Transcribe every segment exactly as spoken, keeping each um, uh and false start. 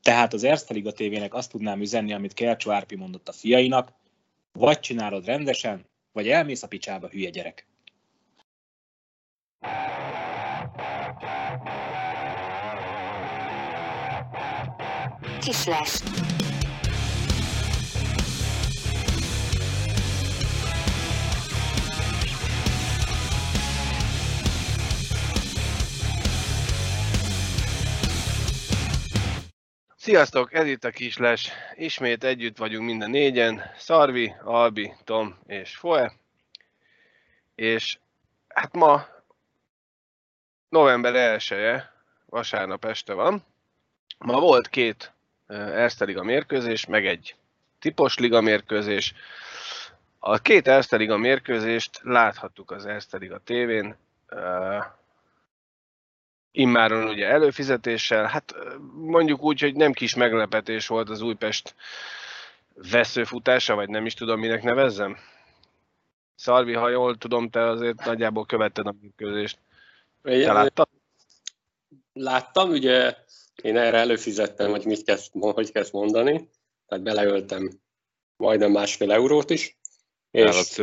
Tehát az Erste Liga té vének azt tudnám üzenni, amit Kercsó Árpi mondott a fiainak, vagy csinálod rendesen, vagy elmész a picsába, hülye gyerek. Kislás. Sziasztok, ez itt a Kislás. Ismét együtt vagyunk minden négyen. Szarvi, Albi, Tom és Foe. És hát ma november elseje, vasárnap este van. Ma volt két Erste Liga mérkőzés, meg egy tipos liga mérkőzés. A két Erste Liga mérkőzést láthattuk az Erste Liga té vén. Immáron ugye előfizetéssel, hát mondjuk úgy, hogy nem kis meglepetés volt az Újpest veszőfutása, vagy nem is tudom, minek nevezzem. Szarvi, ha jól tudom, te azért nagyjából követted a mérkőzést. Te láttad? Láttam, ugye én erre előfizettem, hogy mit kezd, hogy kezd mondani, tehát beleöltem majdnem másfél eurót is. És,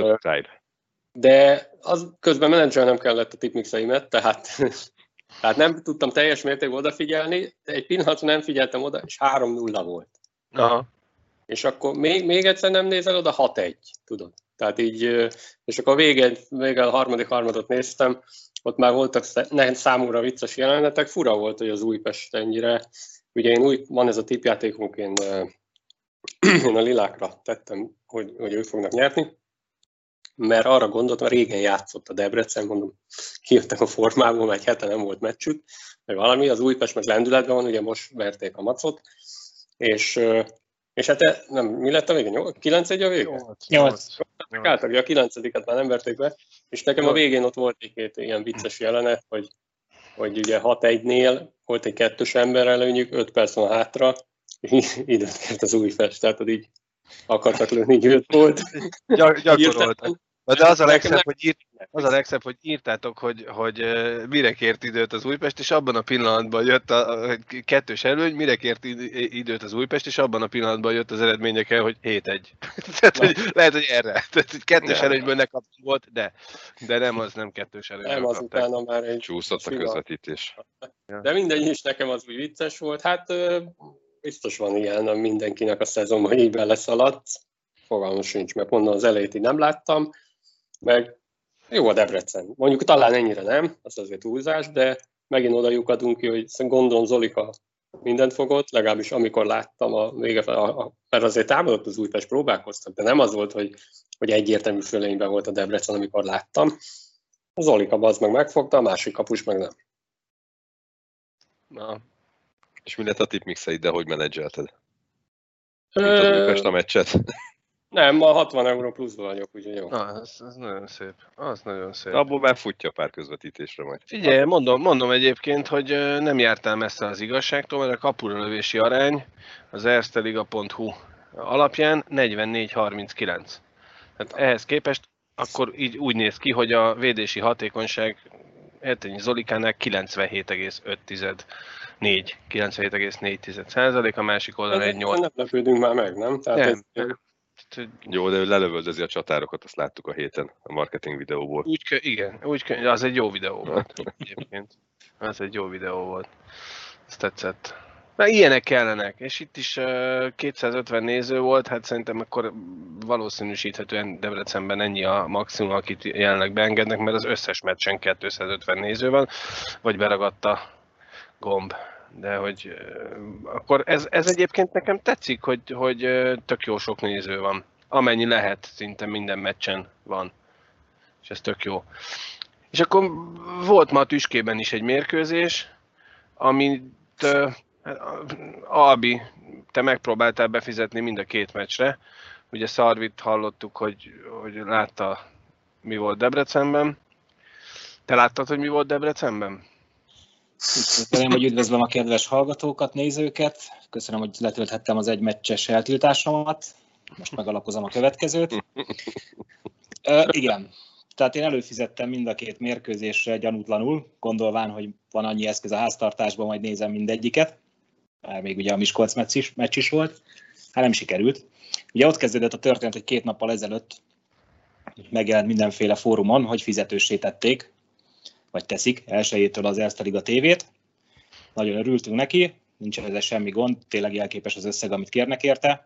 de az közben menedzselnem kellett a tipmixeimet, tehát... Tehát nem tudtam teljes mértékben odafigyelni, egy pillanatra nem figyeltem oda, és három nulla volt. Aha. És akkor még, még egyszer nem nézel oda, hat egy, tudod. Tehát így, és akkor a végén, végén a harmadik harmadot néztem, ott már voltak számomra vicces jelenetek, fura volt, hogy az Újpest ennyire, ugye én új, van ez a tippjátékunk, én, én a lilákra tettem, hogy, hogy ők fognak nyerni, mert arra gondoltam, régen játszott a Debrecen, mondom, kijöttek a formából, egy hete nem volt meccsük, meg valami, az Újpest meg lendületben van, ugye most verték a Macot, és, és hát nem, mi lett a vége? kilenc egy a vége? nyolc. Általában a kilencediket már nem verték be, és nekem a végén ott volt egy-két ilyen vicces jelenet, hogy, hogy ugye hat egynél volt egy kettős ember előnyük, öt perc van hátra, időt kért az Újpest, tehát így akartak lőni, így öt volt. Gyak, gyakoroltak. De az a legszebb, hogy, írt, az a legszebb, hogy írtátok, hogy, hogy mire kért időt az Újpest, és abban a pillanatban jött a, a kettős előny, mire kért időt az Újpest, és abban a pillanatban jött az eredményekkel, hogy hét egy. Tehát, hogy lehet, hogy erre. Tehát, hogy kettős ja. előnyből ne kaptunk volt, de, de nem az nem kettős előnyből nem, az kapták. Utána már egy csúszott a közvetítés. De mindegy is, nekem az úgy vicces volt. Hát biztos van ilyen mindenkinek a szezonban, hogy így beleszaladt. Fogalmam sincs, mert mondom, az elejét így nem láttam. Meg jó a Debrecen. Mondjuk talán ennyire nem, az azért túlzás, de megint oda lyukadunk ki, hogy gondolom Zolika mindent fogott, legalábbis amikor láttam a vége, mert azért támadott az Újpest, próbálkoztak, de nem az volt, hogy, hogy egyértelmű fölényben volt a Debrecen, amikor láttam. A Zolika az meg megfogta, a másik kapus meg nem. Na. És mi lett a tipmixeid, de hogy menedzselted? Mint az Újpest a meccset? Nem, a hatvan euró pluszban vagyok, úgyhogy jó. Na, az, az nagyon szép. Az nagyon szép. Abból már futja pár közvetítésre majd. Figyelj, mondom, mondom egyébként, hogy nem jártál messze az igazságtól, mert a kapuralövési arány az ersteliga pont hu alapján negyvennégy harminckilenc. Tehát ehhez képest akkor így úgy néz ki, hogy a védési hatékonyság Hertényi Zolikánál kilencvenhét egész öt négy, kilencvenhét egész négy százalék, a másik oldalon egy nyolc. Nem lepődünk már meg, nem? Tehát nem. Ez... Jó, de ő lelövöldözi a csatárokat, azt láttuk a héten a marketing videóból. Úgy kö, igen, úgy kö, az egy jó videó volt egyébként. Az egy jó videó volt. Ezt tetszett. Na, ilyenek kellenek, és itt is uh, kétszázötven néző volt, hát szerintem akkor valószínűsíthetően Debrecenben ennyi a maximum, akit jelenleg beengednek, mert az összes meccsen kétszázötven néző van, vagy beragadt a gomb. De hogy uh, akkor ez, ez egyébként nekem tetszik, hogy, hogy uh, tök jó sok néző van. Amennyi lehet, szinte minden meccsen van. És ez tök jó. És akkor volt ma a Tüskében is egy mérkőzés, amit uh, Albi, te megpróbáltál befizetni mind a két meccsre. Ugye Szarvit hallottuk, hogy, hogy látta, mi volt Debrecenben. Te láttad, hogy mi volt Debrecenben? Köszönöm, hogy üdvözlöm a kedves hallgatókat, nézőket. Köszönöm, hogy letölthettem az egymeccses eltiltásomat. Most megalapozom a következőt. Ö, igen, tehát én előfizettem mind a két mérkőzésre gyanútlanul, gondolván, hogy van annyi eszköz a háztartásban, majd nézem mindegyiket. már még ugye a Miskolc meccs is, meccs is volt, hát nem sikerült. Ugye ott kezdődött a történet, hogy két nappal ezelőtt megjelent mindenféle fórumon, hogy fizetőssé tették, vagy teszik elsőjétől az Erste Liga tévét. Nagyon örültünk neki, nincs ezzel semmi gond, tényleg jelképes az összeg, amit kérnek érte.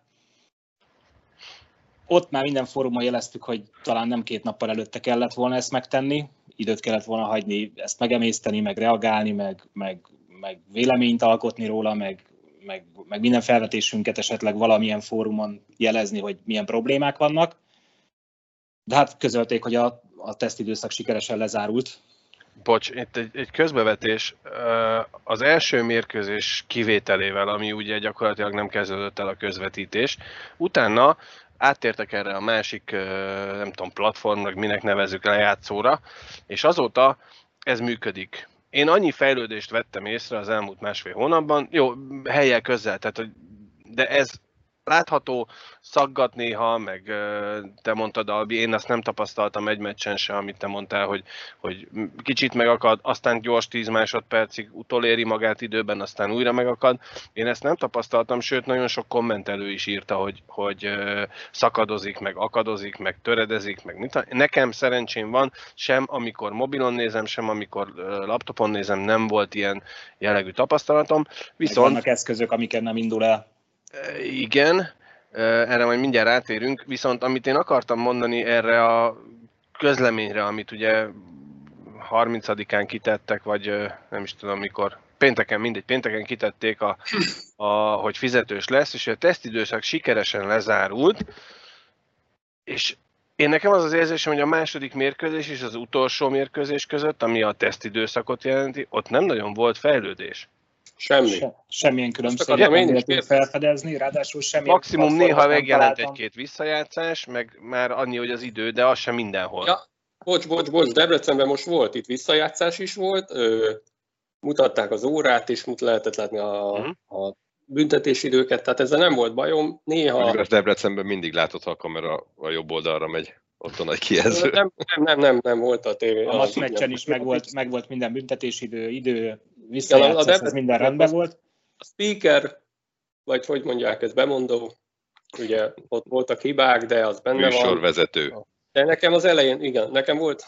Ott már minden fórumon jeleztük, hogy talán nem két nappal előtte kellett volna ezt megtenni, időt kellett volna hagyni ezt megemészteni, meg reagálni, meg, meg, meg véleményt alkotni róla, meg, meg, meg minden felvetésünket esetleg valamilyen fórumon jelezni, hogy milyen problémák vannak. De hát közölték, hogy a, a tesztidőszak sikeresen lezárult. Bocs, itt egy, egy közbevetés. Az első mérkőzés kivételével, ami ugye gyakorlatilag nem kezdődött el a közvetítés, utána áttértek erre a másik, nem tudom, platformra, minek nevezzük, lejátszóra, és azóta ez működik. Én annyi fejlődést vettem észre az elmúlt másfél hónapban, jó, helyjel közel, tehát, hogy, de ez látható, szaggat néha, meg te mondtad, Albi, én azt nem tapasztaltam egy meccsen se, amit te mondtál, hogy, hogy kicsit megakad, aztán gyors tíz másodpercig utoléri magát időben, aztán újra megakad. Én ezt nem tapasztaltam, sőt, nagyon sok kommentelő is írta, hogy, hogy szakadozik, meg akadozik, meg töredezik, meg mit. Nekem szerencsém van, sem amikor mobilon nézem, sem amikor laptopon nézem, nem volt ilyen jellegű tapasztalatom. Viszont vannak eszközök, amiket nem indul el. Igen, erre majd mindjárt átérünk, viszont amit én akartam mondani erre a közleményre, amit ugye harmincadikán kitettek, vagy nem is tudom mikor, pénteken, mindegy, pénteken kitették, a, a, hogy fizetős lesz, és a tesztidőszak sikeresen lezárult, és én nekem az az érzésem, hogy a második mérkőzés és az utolsó mérkőzés között, ami a tesztidőszakot jelenti, ott nem nagyon volt fejlődés. Semmi. Se, semmilyen különbséget nem lehetünk felfedezni, ráadásul semmilyen... Maximum néha megjelent egy-két visszajátszás, meg már annyi, hogy az idő, de az sem mindenhol. Ja, bocs, bocs, bocs, Debrecenben most volt, itt visszajátszás is volt, ö, mutatták az órát is, mut lehetett látni a, uh-huh. a büntetési időket, tehát ezzel nem volt bajom. Néha... Amikor Debrecenben mindig látod, ha a kamera a jobb oldalra megy, ott a nagy kijelző. Nem, nem, nem, nem, nem volt a tévé. A Mac meccsen is megvolt, megvolt minden büntetési idő, idő visszajátszás, ja, ez minden rendben volt. A speaker, vagy hogy mondják, ez bemondó, ugye ott voltak hibák, de az benne van. Műsorvezető. De nekem az elején, igen, nekem volt,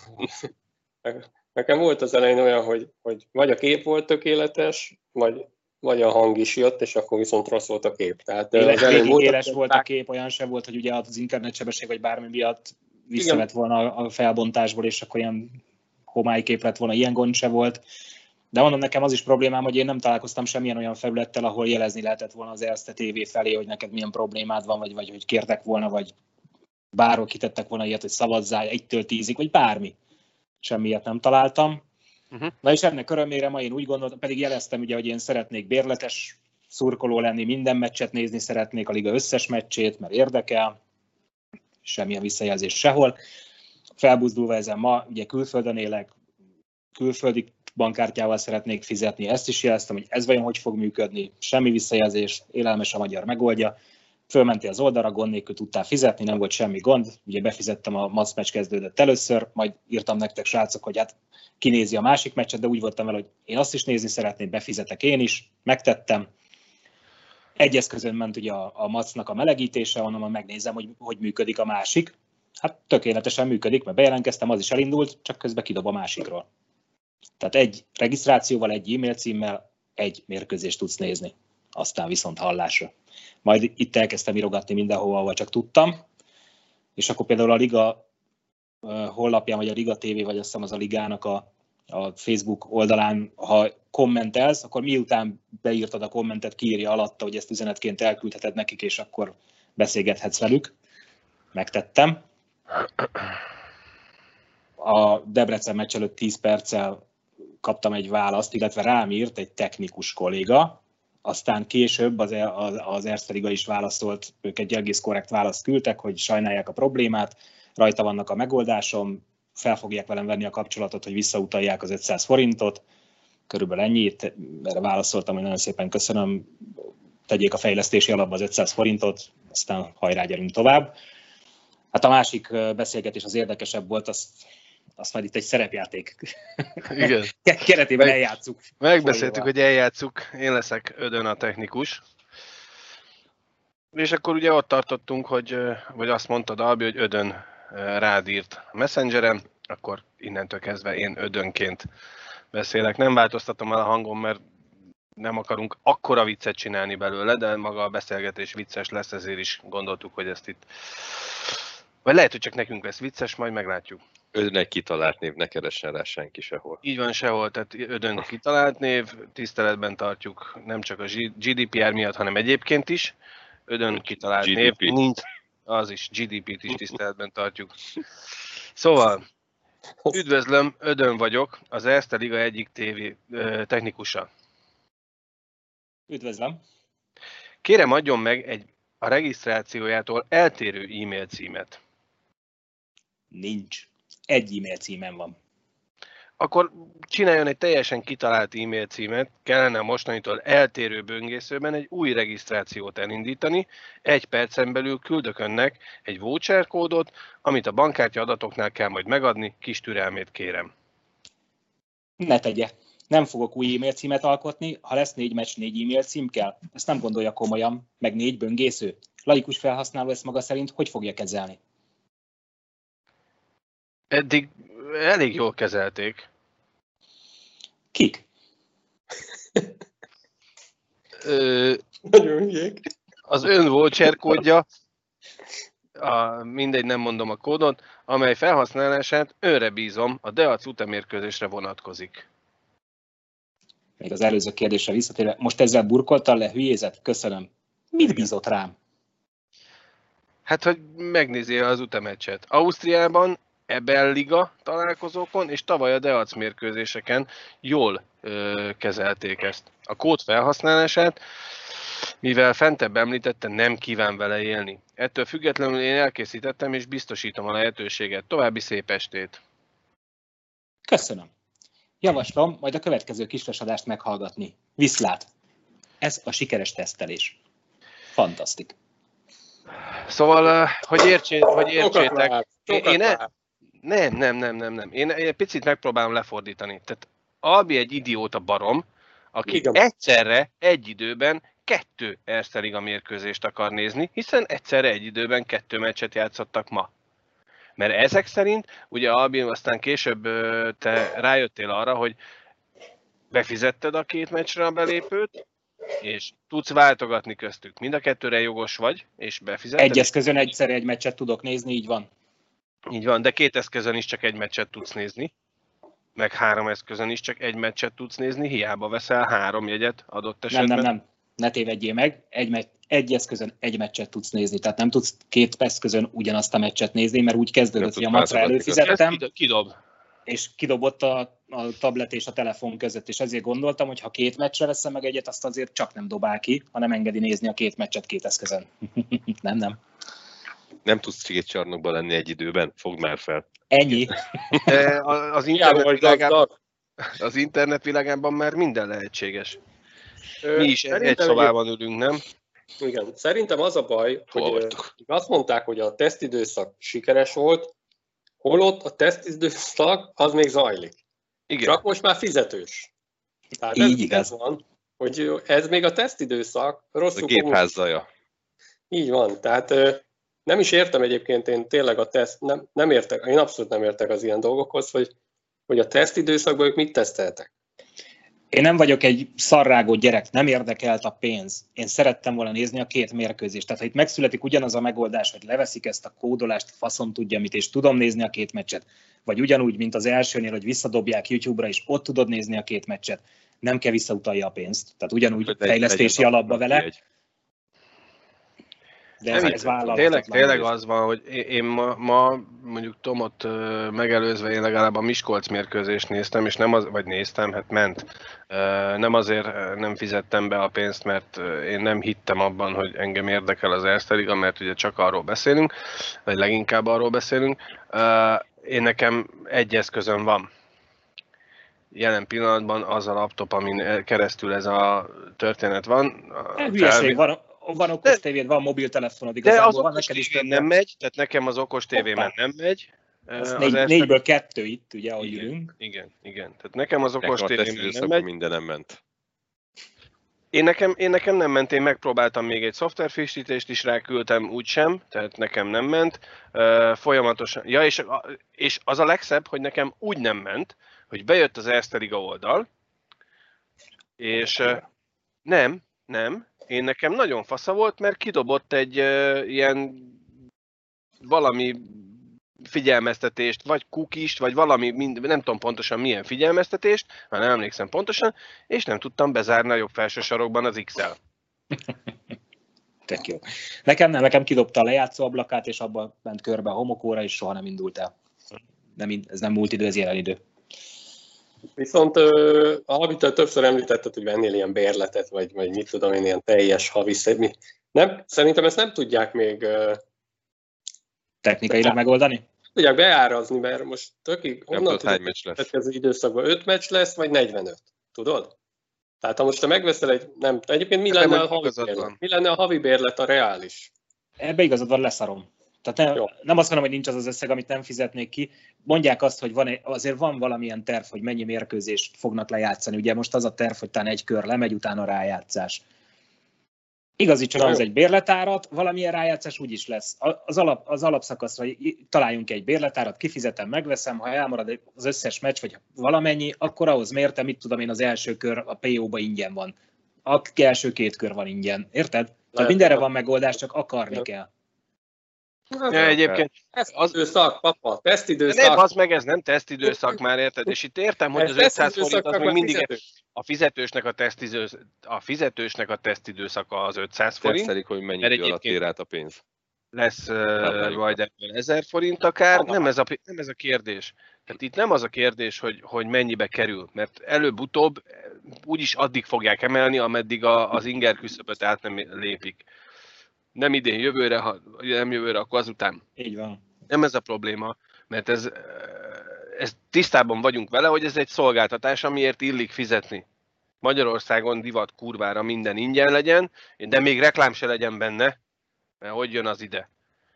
nekem volt az elején olyan, hogy, hogy vagy a kép volt tökéletes, vagy, vagy a hang is jött, és akkor viszont rossz volt a kép. Tehát Éle, az elején volt, éles volt a kép, olyan sem volt, hogy ugye az internetsebesség, vagy bármi miatt visszavett volna a felbontásból, és akkor ilyen homálykép lett volna, ilyen gond se volt. De mondom, nekem az is problémám, hogy én nem találkoztam semmilyen olyan felülettel, ahol jelezni lehetett volna az Erste té vé felé, hogy neked milyen problémád van, vagy, vagy hogy kértek volna, vagy bárhol kitettek volna ilyet, hogy szavazzál egytől tízig, vagy bármi. Semmilyet nem találtam. Uh-huh. Na és ennek örömére ma én úgy gondoltam, pedig jeleztem ugye, hogy én szeretnék bérletes szurkoló lenni, minden meccset nézni szeretnék, a liga összes meccsét, mert érdekel. Semmilyen visszajelzés sehol. Felbuzdulva ezen ma, ugye külföldön élek, külföldi bankkártyával szeretnék fizetni, ezt is jeleztem, hogy ez vajon hogy fog működni, semmi visszajelzés, élelmes a magyar megoldja. Fölmentél az oldalra, gond nélkül tudtál fizetni, nem volt semmi gond, ugye befizettem, a Mac meccs kezdődött először, majd írtam nektek, srácok, hogy hát kinézi a másik meccset, de úgy voltam vele, hogy én azt is nézni szeretném, befizetek én is, megtettem. Egy eszközön ment ugye a, a Macnak a melegítése, onnan megnézem, hogy hogy működik a másik. Hát tökéletesen működik, mert bejelentkeztem, az is elindult, csak közben kidob a másikról. Tehát egy regisztrációval, egy e-mail címmel egy mérkőzést tudsz nézni, aztán viszont hallásra. Majd itt elkezdtem írogatni mindenhova, ahol csak tudtam, és akkor például a Liga honlapján, vagy a Liga té vé, vagy azt hiszem az a Ligának a, a Facebook oldalán, ha kommentelsz, akkor miután beírtad a kommentet, kiírja alatta, hogy ezt üzenetként elküldheted nekik, és akkor beszélgethetsz velük. Megtettem. A Debrecen meccs előtt tíz perccel kaptam egy választ, illetve rám írt egy technikus kolléga, aztán később az, az, az Erste Liga is válaszolt, ők egy egész korrekt választ küldtek, hogy sajnálják a problémát, rajta vannak a megoldásom, fel fogják velem venni a kapcsolatot, hogy visszautalják az ötszáz forintot, körülbelül ennyit, erre válaszoltam, hogy nagyon szépen köszönöm, tegyék a fejlesztési alapba az ötszáz forintot, aztán hajrá, gyerünk tovább. Hát a másik beszélgetés az érdekesebb volt, azt azt majd itt egy szerepjáték Igen. keretében Meg, eljátszuk. megbeszéltük, hogy eljátszuk, én leszek Ödön a technikus. És akkor ugye ott tartottunk, hogy, vagy azt mondtad, Albi, hogy Ödön rád írt a Messengeren, akkor innentől kezdve én Ödönként beszélek. Nem változtatom el a hangom, mert nem akarunk akkora viccet csinálni belőle, de maga a beszélgetés vicces lesz, ezért is gondoltuk, hogy ezt itt... Vagy lehet, hogy csak nekünk lesz vicces, majd meglátjuk. Ödön egy kitalált név, ne keressen rá senki sehol. Így van, sehol, tehát Ödön kitalált név, tiszteletben tartjuk nem csak a G D P R miatt, hanem egyébként is. Ödön kitalált G D P. név, nincs, az is, G D P-t is tiszteletben tartjuk. Szóval, üdvözlöm, Ödön vagyok, az Erste Liga egyik tévé technikusa. Üdvözlöm. Kérem, adjon meg egy a regisztrációjától eltérő e-mail címet. Nincs. Egy e-mail címem van. Akkor csináljon egy teljesen kitalált e-mail címet, kellene mostanitól eltérő böngészőben egy új regisztrációt elindítani, egy percen belül küldök önnek egy voucher kódot, amit a bankkártya adatoknál kell majd megadni, kis türelmét kérem. Ne tegye. Nem fogok új e-mail címet alkotni, ha lesz négy meccs, négy e-mail cím kell. Ezt nem gondolja komolyan, meg négy böngésző. Laikus felhasználó ezt maga szerint hogy fogja kezelni? Eddig elég jól kezelték. Kik? Ö, Nagyon hülyék. az ön voucher kódja, a, mindegy, nem mondom a kódot, amely felhasználását önre bízom, a Deac utamérkőzésre vonatkozik. Még az előző kérdésre visszatérve, most ezzel burkoltál le, hülyézet? Köszönöm. Mit bízott rám? Hát, hogy megnézi az utameccset. Ausztriában, Ebel Liga találkozókon és tavaly a Deac mérkőzéseken jól ö, kezelték ezt. A kód felhasználását, mivel fentebb említette, nem kíván vele élni. Ettől függetlenül én elkészítettem és biztosítom a lehetőséget. További szép estét! Köszönöm. Javaslom majd a következő kislasadást meghallgatni. Viszlát! Ez a sikeres tesztelés. Fantasztik. Szóval, hogy, értsé, hogy értsétek, Sokat én, én e, nem, nem, nem, nem, nem. Én egy picit megpróbálom lefordítani. Tehát Albi egy idióta barom, aki Igen. egyszerre, egy időben kettő Erste Liga mérkőzést akar nézni, hiszen egyszerre egy időben kettő meccset játszottak ma. Mert ezek szerint, ugye Albi, aztán később te rájöttél arra, hogy befizetted a két meccsre a belépőt, és tudsz váltogatni köztük. Mind a kettőre jogos vagy, és befizetted. Egy eszközön egyszerre egy meccset tudok nézni, így van. Így van, de két eszközön is csak egy meccset tudsz nézni. Meg három eszközön is csak egy meccset tudsz nézni, hiába veszel három jegyet adott esetben. Nem, nem, nem. Ne tévedjél meg. Egy, me- egy eszközön egy meccset tudsz nézni. Tehát nem tudsz két eszközön ugyanazt a meccset nézni, mert úgy kezdődött, hogy a macra előfizettem, Ez kidob. és kidobott a, a tablet és a telefon között, és ezért gondoltam, hogy ha két meccsre veszem meg egyet, azt azért csak nem dobál ki, hanem engedi nézni a két meccset két eszközön. nem, nem. Nem tudsz két csarnokban lenni egy időben? Fogd már fel. Ennyi. De az, Hiába internet vagy világában, gazdag. az internet világában már minden lehetséges. Ö, Mi is egy, egy szerintem szobában ülünk, nem? Igen, szerintem az a baj, Hol hogy vagytok? ö, azt mondták, hogy a tesztidőszak sikeres volt, holott a tesztidőszak az még zajlik. Igen. Csak most már fizetős. Tehát Így ez, igaz. ez van, hogy ez még a tesztidőszak, Ez a rosszul gépház zaja. Így van, tehát ö, nem is értem egyébként én tényleg a teszt, nem, nem értek, én abszolút nem értek az ilyen dolgokhoz, hogy, hogy a tesztidőszakban ők mit teszteltek. Én nem vagyok egy szarrágó gyerek, nem érdekelt a pénz. Én szerettem volna nézni a két mérkőzést. Tehát ha itt megszületik ugyanaz a megoldás, hogy leveszik ezt a kódolást, faszom tudja mit, és tudom nézni a két meccset, vagy ugyanúgy, mint az elsőnél, hogy visszadobják YouTube-ra, és ott tudod nézni a két meccset, nem kell visszautalja a pénzt. Tehát ugyanúgy fejlesztési alapba vele. De ez, ez vállalhatatlan. Tényleg, tényleg az van, hogy én ma, ma mondjuk Tomot ö, megelőzve én legalább a Miskolc mérkőzést néztem, és nem az, vagy néztem, hát ment. Ö, nem azért nem fizettem be a pénzt, mert én nem hittem abban, hogy engem érdekel az Erste Liga, mert ugye csak arról beszélünk, vagy leginkább arról beszélünk. Ö, én nekem egy eszközöm van. Jelen pillanatban az a laptop, amin keresztül ez a történet van. Hülyeség, van, van okos tévéd, van mobiltelefonod, igazából de az van okos neked is tévén több. nem megy, tehát nekem az okos tévémen nem megy, Ez Az négy, Erste- négyből kettő itt, ugye, ahogy Igen. ülünk. Igen, igen. Tehát nekem az okos Nekem a tévém nem tesztidőszakban megy. minden nem ment. Én nekem, én nekem nem ment, én megpróbáltam még egy szoftverfrissítést is ráküldtem, úgysem, tehát nekem nem ment. Uh, folyamatosan, ja és, és az a legszebb, hogy nekem úgy nem ment, hogy bejött az Erste Liga oldal, és uh, nem, nem, én nekem nagyon fasza volt, mert kidobott egy uh, ilyen valami figyelmeztetést, vagy kukist, vagy valami, mind, nem tudom pontosan milyen figyelmeztetést, már nem emlékszem pontosan, és nem tudtam bezárni a jobb felső sarokban az iksz el. Tök jó. Nekem nem, nekem kidobta a lejátszó ablakát, és abban ment körbe a homokóra, és soha nem indult el. Nem, ez nem múlt idő, ez jelen idő. Viszont amit többször említetted, hogy vennél ilyen bérletet, vagy, vagy mit tudom én, ilyen teljes havi mi. Nem, szerintem ezt nem tudják még Technikailag megoldani? tudják beárazni, mert most tökig Nem onnan tudod, hány meccs lesz. az időszakban öt meccs lesz, vagy negyvenöt, tudod? Tehát ha most te megveszel egy, nem, egyébként mi Nekem lenne, a egy havi igazad bérlet? van. Mi lenne a havi bérlet a reális? Ebbe igazad van, leszarom. Tehát nem, nem azt mondom, hogy nincs az az összeg, amit nem fizetnék ki. Mondják azt, hogy van, azért van valamilyen terv, hogy mennyi mérkőzést fognak lejátszani. Ugye most az a terv, hogy talán egy kör lemegy, utána rájátszás. Igazítson az egy bérletárat, valamilyen rájátszás úgyis lesz. Az, alap, az alapszakaszra találjunk egy bérletárat, kifizetem, megveszem, ha elmarad az összes meccs, vagy valamennyi, akkor ahhoz mértem, mit tudom én, az első kör a pé ó-ba ingyen van. A első két kör van ingyen. Érted? Tehát mindenre van megoldás, csak akarni kell. Hát, Ja, egyébként tesztidőszak, papa, tesztidőszak. nem, az meg ez nem tesztidőszak már, érted? És itt értem, hogy Ez az ötszáz forint az tesztidőszaknak még már mindig fizető. a fizetősnek a, tesztidő, a fizetősnek a tesztidőszaka az ötszáz forint. Tesztelik, hogy mennyi Mert idő alatt egyébként- ér át a pénz. Lesz uh, Tápláléka. majd ebből ezer forint akár, Aha. nem ez, a, nem ez a kérdés. Tehát itt nem az a kérdés, hogy, hogy mennyibe kerül, mert előbb-utóbb úgyis addig fogják emelni, ameddig a, az inger küszöböt át nem lépik. Nem idén, jövőre, ha nem jövőre, akkor azután. Így van. Nem ez a probléma, mert ez, ez tisztában vagyunk vele, hogy ez egy szolgáltatás, amiért illik fizetni. Magyarországon divat kurvára minden ingyen legyen, de még reklám se legyen benne, mert hogy jön az ide.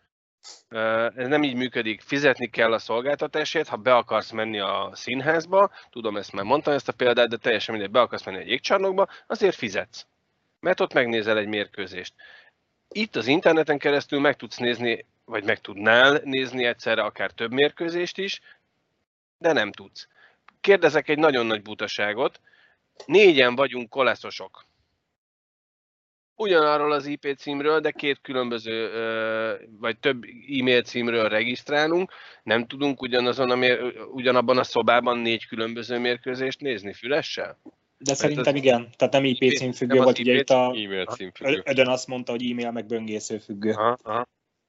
Ez nem így működik, fizetni kell a szolgáltatásért, ha be akarsz menni a színházba, tudom, ezt már mondtam ezt a példát, de teljesen mindegy, be akarsz menni egy jégcsarnokba, azért fizetsz. Mert ott megnézel egy mérkőzést. Itt az interneten keresztül meg tudsz nézni, vagy meg tudnál nézni egyszerre akár több mérkőzést is, de nem tudsz. Kérdezek egy nagyon nagy butaságot. Négyen vagyunk koleszosok. Ugyanarról az i pé címről, de két különböző, vagy több e-mail címről regisztrálunk. Nem tudunk ugyanazon a mér, ugyanabban a szobában négy különböző mérkőzést nézni fülessel? De szerintem igen. Tehát nem i pé cím függő volt, ugye itt a E-mail címfüggő. Ödön azt mondta, hogy e-mail meg böngésző függő. Aha, aha.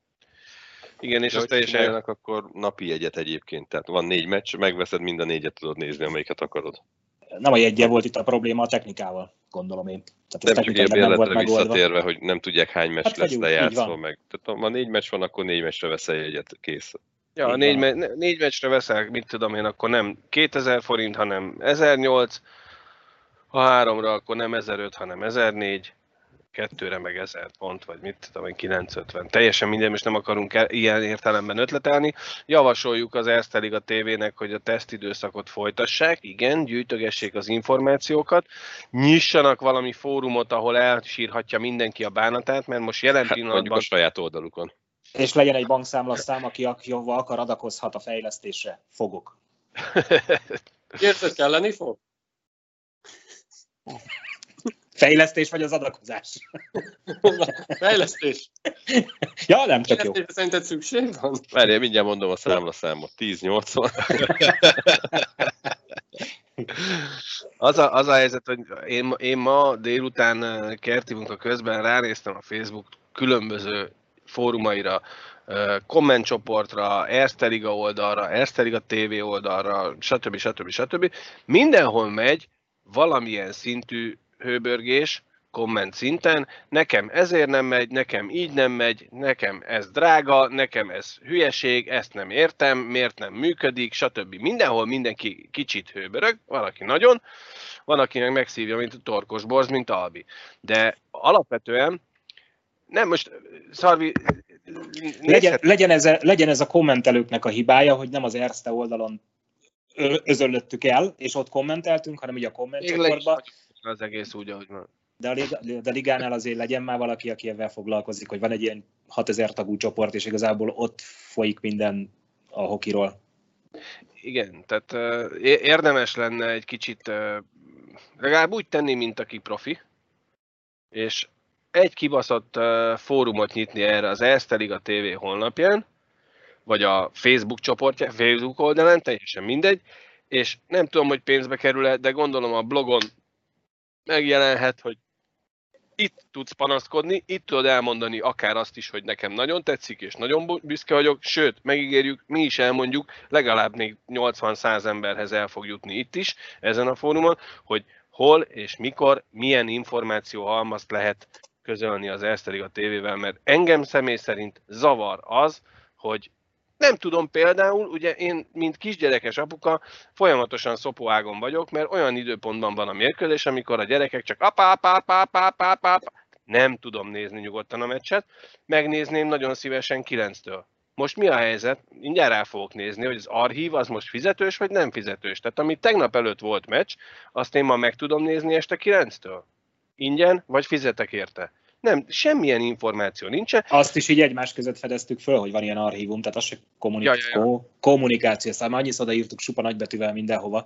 Igen, és És az ha teljesen... csinálnak, akkor napi jegyet egyébként. Tehát van négy meccs, megveszed, mind a négyet tudod nézni, amelyiket akarod. Nem a jeggyel volt itt a probléma, a technikával, gondolom én. Tehát ez Nem csak ilyen technikailag nem volt bérletre megoldva. visszatérve, hogy nem tudják hány meccs Hát lesz vagy úgy, így lejátszva van. meg. Tehát ha négy meccs van, akkor négy meccsre veszel jegyet, kész. Ja, Így négy, van. me- négy meccsre veszel, mit tudom én, akkor nem kétezer forint, hanem ezernyolc. Ha háromra, akkor nem ezeröt, hanem ezernégy. Kettőre meg ezer pont, vagy mit tudom én, kilencszázötven. Teljesen minden, most nem akarunk el, ilyen értelemben ötletelni. Javasoljuk az Erste Liga té vének, hogy a tesztidőszakot folytassák, igen, gyűjtögessék az információkat, nyissanak valami fórumot, ahol elsírhatja mindenki a bánatát, mert most jelen Hát mondjuk pillanatban... a saját oldalukon. És legyen egy bankszámlaszám, aki akivel akar adakozhat a fejlesztésre. Fogok. Érzed, kelleni fog? Fejlesztés vagy az adakozás? Fejlesztés. Ja, nem, tök jó. Fejlesztésre szerinted szükség van? Várjál, mindjárt mondom a számlaszámot. tíz nyolcvan. Az a, az a helyzet, hogy én, én ma délután kerti munka közben ránéztem a Facebook különböző fórumaira, kommentcsoportra, Erste Liga oldalra, Erste Liga té vé oldalra, stb. stb. stb. Mindenhol megy valamilyen szintű hőbörgés, komment szinten, nekem ezért nem megy, nekem így nem megy, nekem ez drága, nekem ez hülyeség, ezt nem értem, miért nem működik, stb. Mindenhol mindenki kicsit hőbörög, valaki nagyon, van, akinek megszívja, mint a torkos borz, mint Albi. De alapvetően, nem most, Szarvi, legyen, legyen, ez a, legyen ez a kommentelőknek a hibája, hogy nem az Erste oldalon özöllöttük el, és ott kommenteltünk, hanem ugye a kommentcsoportban. Az egész úgy, ahogy van. De a, liga, de a ligánál azért legyen már valaki, aki ebben foglalkozik, hogy van egy ilyen hatezer tagú csoport, és igazából ott folyik minden a hokiról. Igen, tehát uh, érdemes lenne egy kicsit uh, legalább úgy tenni, mint aki profi, és egy kibaszott uh, fórumot nyitni erre az Erste Liga té vé honlapján, vagy a Facebook csoportja, Facebook oldalán, teljesen mindegy, és nem tudom, hogy pénzbe kerül-e, de gondolom a blogon megjelenhet, hogy itt tudsz panaszkodni, itt tudod elmondani akár azt is, hogy nekem nagyon tetszik, és nagyon büszke vagyok, sőt, megígérjük, mi is elmondjuk, legalább még nyolcvan-száz emberhez el fog jutni itt is, ezen a fórumon, hogy hol és mikor, milyen információ halmazt lehet közölni az Erste Liga té vével, mert engem személy szerint zavar az, hogy nem tudom, például, ugye én, mint kisgyerekes apuka, folyamatosan szopóágon vagyok, mert olyan időpontban van a mérkőzés, amikor a gyerekek csak apá, apá, apá, apá, apá, apá, apá. Nem tudom nézni nyugodtan a meccset, megnézném nagyon szívesen kilenctől. Most mi a helyzet? Mindjárt rá fogok nézni, hogy az archív az most fizetős, vagy nem fizetős. Tehát ami tegnap előtt volt meccs, azt én ma meg tudom nézni este kilenctől. Ingyen, vagy fizetek érte? Nem, semmilyen információ nincsen. Azt is így egymás között fedeztük föl, hogy van ilyen archívum, tehát az se kommunik- ja, ja, ja. kommunikáció. Szóval annyiszor odaírtuk supa nagybetűvel mindenhova.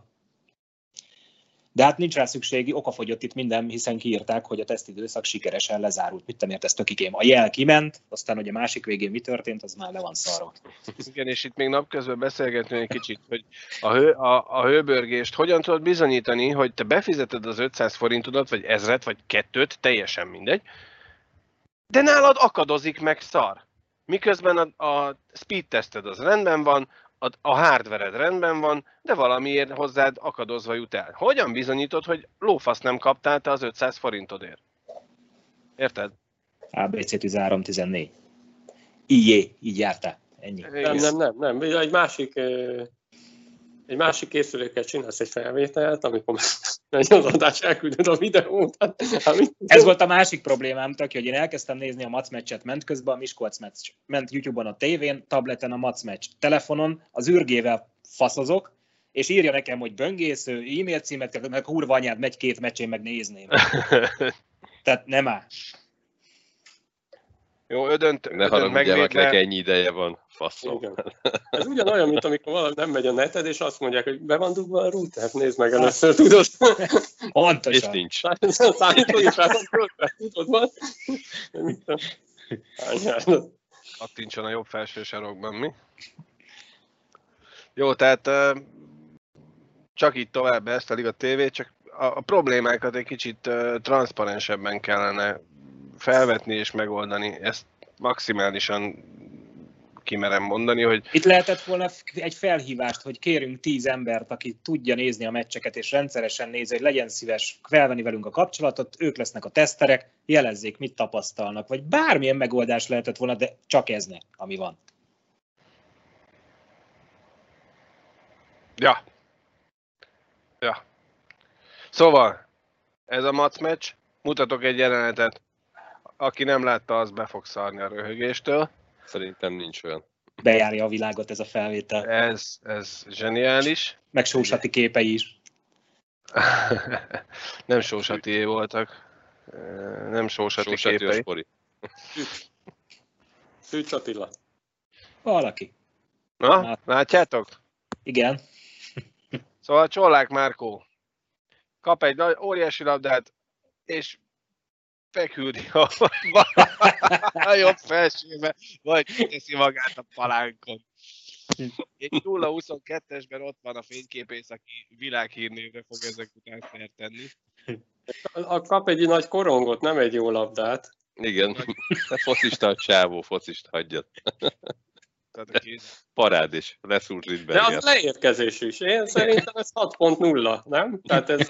De hát nincs rá szükségi, okafogyott itt minden, hiszen kiírták, hogy a tesztidőszak sikeresen lezárult. Mit ért ez tökikém? A jel kiment, aztán hogy a másik végén mi történt, az már le van szarva. Igen, és itt még napközben beszélgetünk egy kicsit, hogy a, hő, a, a hőbörgést hogyan tudod bizonyítani, hogy te befizeted az ötszáz forintodat, vagy ezret, vagy kettőt, teljesen mindegy, de nálad akadozik meg szar. Miközben a, a speed tested az rendben van, a, a hardvered rendben van, de valamiért hozzád akadozva jut el. Hogyan bizonyítod, hogy lófasz nem kaptál te az ötszáz forintodért? Érted? á bé cé tizenhárom tizennégy. Így, így jártál. Ennyi. Nem, nem, nem, nem. Egy másik, egy másik készülékkel csinálsz egy felvételt, amikor megy az adás, elküldöd a videót. Ez volt a másik problémám, taki, hogy én elkezdtem nézni a Mac meccset, ment közben a Miskolc meccs. Ment YouTube-on a tévén, tableten a Mac meccs. Telefonon az űrgével faszozok, és írja nekem, hogy böngésző, e-mail címet, meg kurva anyád, megy két meccs, én meg nézném. Tehát nem áll. Jó, ödönt, ne haragudjál, akinek ennyi ideje van, faszom. Ez ugyanolyan, mint amikor valami nem megy a neted, és azt mondják, hogy be van dugva a router, nézd meg először, tudod? Pontosan. És nincs. Számítod, és rá van tudod, van? Kattintson a jobb felső sarokban, mi? Jó, tehát uh, csak így tovább ezt a Liga té vé, csak a, a problémákat egy kicsit uh, transzparensebben kellene felvetni és megoldani. Ezt maximálisan kimerem mondani, hogy... Itt lehetett volna egy felhívást, hogy kérünk tíz embert, aki tudja nézni a meccseket, és rendszeresen nézi, hogy legyen szíves felvenni velünk a kapcsolatot, ők lesznek a teszterek, jelezzék, mit tapasztalnak, vagy bármilyen megoldás lehetett volna, de csak ez ne, ami van. Ja. Ja. Szóval, ez a Mac meccs, mutatok egy jelenetet, aki nem látta, az be fog szarni a röhögéstől. Szerintem nincs olyan. Bejárja a világot ez a felvétel. Ez, ez zseniális. Meg Sósati képei is. Nem Sósatié voltak. Nem Sósati, Sósati képei. a spori. Szűcs Attila. Valaki. Na, Na. látjátok? Igen. Szóval Csollák Márkó kap egy óriási labdát, és feküldi a, a jobb felsőbe, vagy teszi magát a palánkon. Egy nulla huszonkettesben ott van a fényképész, aki világhírnévre fog ezek után szert tenni. A kap egy nagy korongot, nem egy jó labdát. Igen, focista a csávó, focista hagyjad. Aki... Parád is, leszúrt De Rydberger. az leérkezés is. Én szerintem ez hat pont nulla, nem? Tehát ez...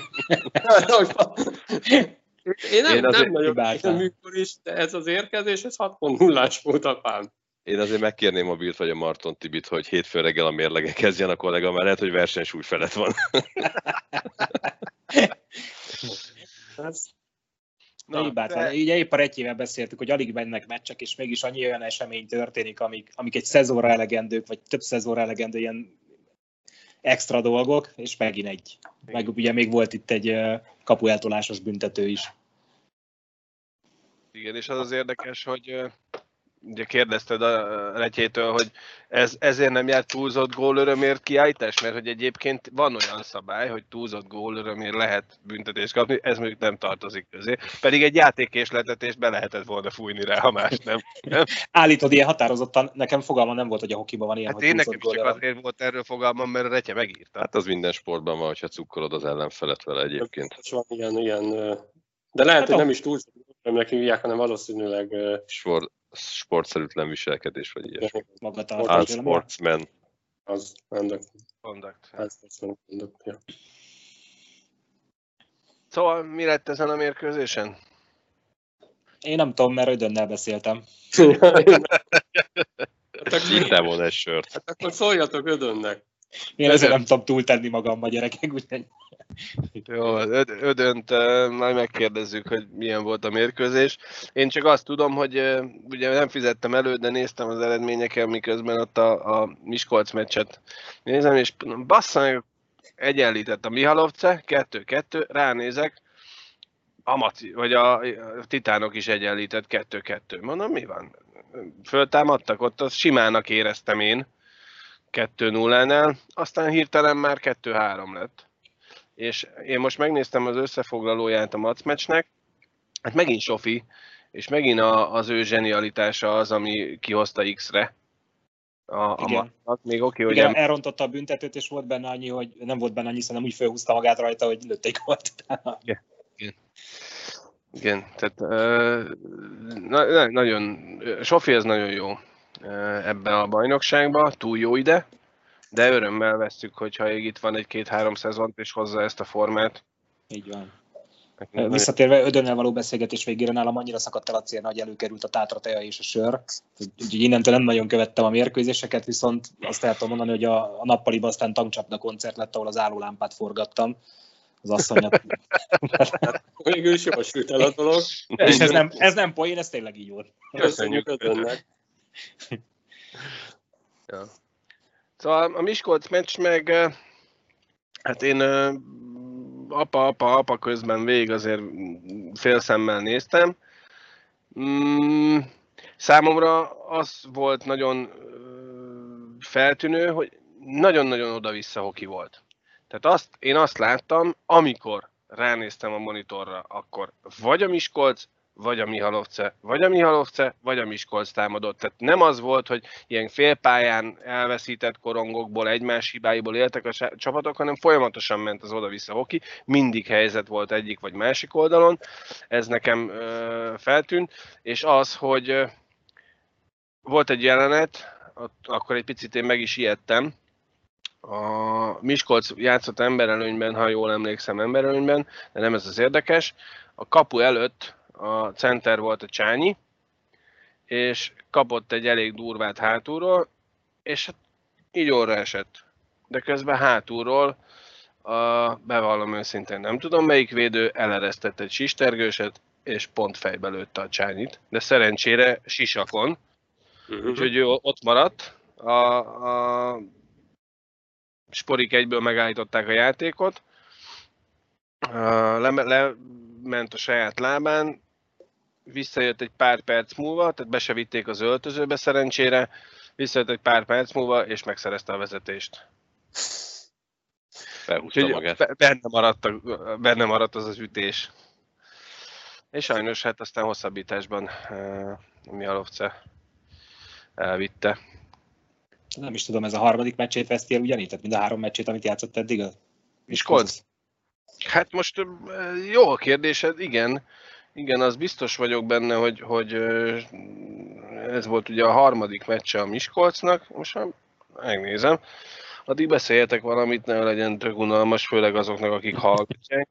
Én nem, Én nem nagyon hibáltam. műkor is, de ez az érkezés, ez hat pont nullás volt apám. Én azért megkérném a Bilt vagy a Marton Tibit, hogy hétfő reggel a mérlege kezdjen a kollega, mert lehet, hogy versenysúly felett van. De hibátlan. De... Ugye épp a Rettyével beszéltük, hogy alig mennek meccsek, és mégis annyi olyan esemény történik, amik, amik egy szezonra elegendők, vagy több szezonra elegendő ilyen extra dolgok, és megint egy. Meg ugye még volt itt egy kapueltolásos büntető is. Igen, és az az érdekes, hogy ugye kérdezted a Retyétől, hogy ez, ezért nem jár túlzott gólörömért kiállítás, mert hogy egyébként van olyan szabály, hogy túlzott gólörömért lehet büntetést kapni, ez mondjuk nem tartozik közé. Pedig egy játékésletetést be lehetett volna fújni rá, ha más nem. nem? Állítod ilyen határozottan, nekem fogalma nem volt, hogy a hokiban van ilyen, hát hogy én nekem is csak gólöröm. azért volt erről fogalmam, mert a Retye megírta. Hát az minden sportban van, hogyha cukkolod az ellenfelet vele egyébként. Van ilyen, ilyen, de lehet, hát hogy nem is túlzott gólörömnek hívják, hanem valószínűleg... Sport, sportszerűtlen viselkedés, vagy ilyesmi. Magatartás. Unsportsman. Az, conduct. Conduct. Conduct, ja. Szóval mi lett ezen a mérkőzésen? Én nem tudom, mert Ödönnel beszéltem. Hittem volna egy sört. Hát akkor szóljatok Ödönnek. Én ezért nem tudom túltenni magamba, gyerekek, úgyhogy... Jó, öd, Ödönt majd megkérdezzük, hogy milyen volt a mérkőzés. Én csak azt tudom, hogy ugye nem fizettem elő, de néztem az eredményeket, miközben ott a, a Miskolc meccset nézem, és bassza meg, egyenlített a Mihalovce, kettő-kettő, ránézek, a Maci, vagy a Titánok is egyenlített kettő-kettő. Mondom, mi van? Föltámadtak ott, azt simának éreztem én kettő nullánál, aztán hirtelen már kettő három lett. És én most megnéztem az összefoglalóját a Mac meccsnek, hát megint Sofi, és megint a, az ő zsenialitása az, ami kihozta X-re a, a Macnak. Még oké, okay, igen, hogy... elrontotta a büntetőt, és volt benne annyi, hogy nem volt benne annyi, hanem úgy felhúzta magát rajta, hogy lőtt egy gólt utána. Igen. Igen. Igen, tehát uh, na, nagyon, Sofi ez nagyon jó uh, ebben a bajnokságban, túl jó ide, de örömmel vesszük, hogyha itt van egy-két-három szezont, és hozza ezt a formát. Így van. Nekem visszatérve Ödönnel való beszélgetés végére nálam annyira szakadt el a célna, hogy előkerült a tátra teja és a sör. Úgyhogy innentől nem nagyon követtem a mérkőzéseket, viszont azt el tudom mondani, hogy a, a nappaliban aztán tankcsapda koncert lett, ahol az állólámpát forgattam. Az asszonyat. Végül is jól sült el a dolog. És ez nem, ez nem poén, ez tényleg így volt. Köszönjük Ödönnek. Ja. Szóval a Miskolc meccs meg, hát én apa, apa, apa közben végig azért félszemmel néztem. Mm, számomra az volt nagyon feltűnő, hogy nagyon-nagyon oda-vissza hoki volt. Tehát azt, én azt láttam, amikor ránéztem a monitorra, akkor vagy a Miskolc, vagy a Mihalovce, vagy a Mihalovce, vagy a Miskolc támadott. Tehát nem az volt, hogy ilyen félpályán elveszített korongokból, egymás hibáiból éltek a csapatok, hanem folyamatosan ment az oda-vissza hoki, mindig helyzet volt egyik vagy másik oldalon, ez nekem ö, feltűnt, és az, hogy ö, volt egy jelenet, ott, akkor egy picit én meg is ijedtem, a Miskolc játszott emberelőnyben, ha jól emlékszem emberelőnyben, de nem ez az érdekes, a kapu előtt a center volt a Csányi, és kapott egy elég durvát hátulról, és hát így orra esett. De közben hátulról, a, bevallom őszintén nem tudom melyik védő, eleresztett egy sistergőset, és pont fejbe lőtte a Csányit. De szerencsére sisakon, uh-huh. Úgyhogy ő ott maradt. A, a Sporik egyből megállították a játékot, lement le, a saját lábán, visszajött egy pár perc múlva, tehát be se vitték az öltözőbe szerencsére, visszajött egy pár perc múlva, és megszerezte a vezetést. Felhúzta magát. Benne maradt, benne maradt az az ütés. És sajnos hát aztán hosszabbításban a Mihalovce elvitte. Nem is tudom, ez a harmadik meccsét veszti el ugyanígy? Tehát mind a három meccsét, amit játszott eddig? A... Miskolc? Hát most jó a kérdésed, igen. Igen, az biztos vagyok benne, hogy, hogy ez volt ugye a harmadik meccse a Miskolcnak. Most már megnézem. Addig beszéljetek valamit, ne legyen tök unalmas, főleg azoknak, akik hallgatják.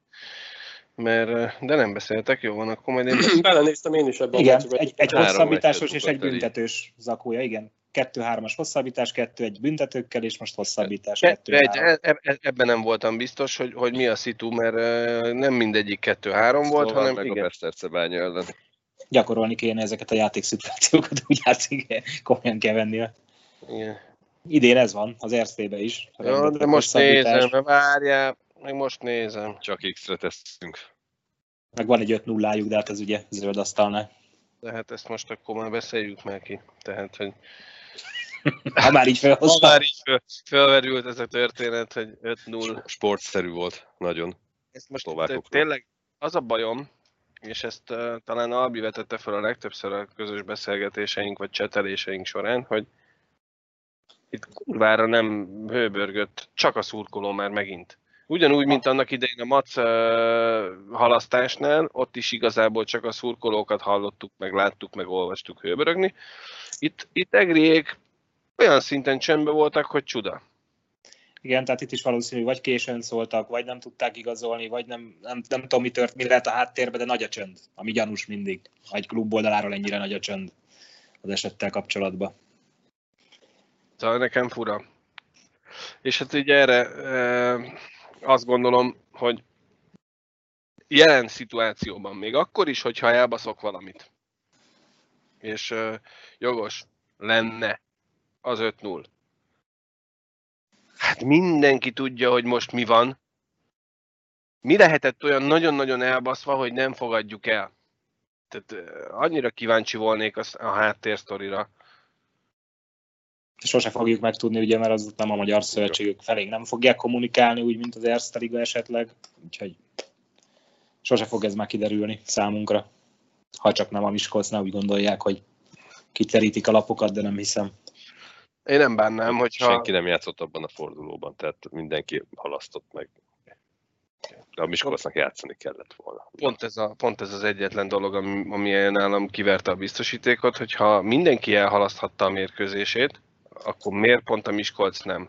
Mert, de nem beszéltek, jó van, akkor majd én... Belenéztem én is ebben. Igen, egy, egy hosszabbításos és egy büntetős zakója, igen. kettő-hármas hosszabbítás, kettő egy büntetőkkel, és most hosszabbítás kettő egy, kettő-három. e- e- ebben nem voltam biztos, hogy, hogy mi a szitu, mert e, nem mindegyik kettő-három volt, Szlován hanem meg igen. a Besztercebánya ellen. Gyakorolni kéne ezeket a játékszituációkat, úgy látszik, komolyan kell venni. igen. Idén ez van, az Erztében is. Ja, Rengeteg de most hosszabbítás. nézem, várjál, meg most nézem. Csak X-re teszünk. Meg van egy öt nullájuk, de hát ez ugye zöld asztalnál. De hát ezt most akkor már beszéljük meg ki. Tehát, hogy Ha már így felhoztam. már így föl, fölverült ez a történet, hogy öt null. Sportszerű volt, nagyon. Ezt most Szlovákokról. tényleg az a bajom, és ezt uh, talán Albi vetette fel a legtöbbször a közös beszélgetéseink vagy cseteléseink során, hogy itt kurvára nem hőbörgött, csak a szurkoló már megint. Ugyanúgy, mint annak idején a Mac uh, halasztásnál, ott is igazából csak a szurkolókat hallottuk, meg láttuk, meg olvastuk hőbörögni. Itt, itt Egriék olyan szinten csendben voltak, hogy csuda. Igen, tehát itt is valószínű, vagy későn szóltak, vagy nem tudták igazolni, vagy nem, nem, nem tudom, mi tört, mi lehet a háttérben, de nagy a csönd, ami gyanús mindig. Egy klub oldaláról ennyire nagy a csönd az esettel kapcsolatban. Szóval nekem fura. És hát így erre e, azt gondolom, hogy jelen szituációban, még akkor is, hogyha elbaszok valamit, és e, jogos lenne az öt null. Hát mindenki tudja, hogy most mi van. Mi lehetett olyan nagyon-nagyon elbaszva, hogy nem fogadjuk el? Tehát e, annyira kíváncsi volnék a, a háttérsztorira. Sose fogjuk megtudni, ugye, mert az nem a magyar szövetségük felé nem fogják kommunikálni, úgy, mint az Erste Liga esetleg. Úgyhogy sose fog ez már kiderülni számunkra. Ha csak nem a Miskolcnál úgy gondolják, hogy kiterítik a lapokat, de nem hiszem. Én nem bánnám, hogyha... Senki nem játszott abban a fordulóban, tehát mindenki halasztott meg. De a Miskolcnak játszani kellett volna. Pont ez, a, pont ez az egyetlen dolog, ami, ami nálam kiverte a biztosítékot, hogyha mindenki elhalaszthatta a mérkőzését, akkor miért pont a Miskolc nem?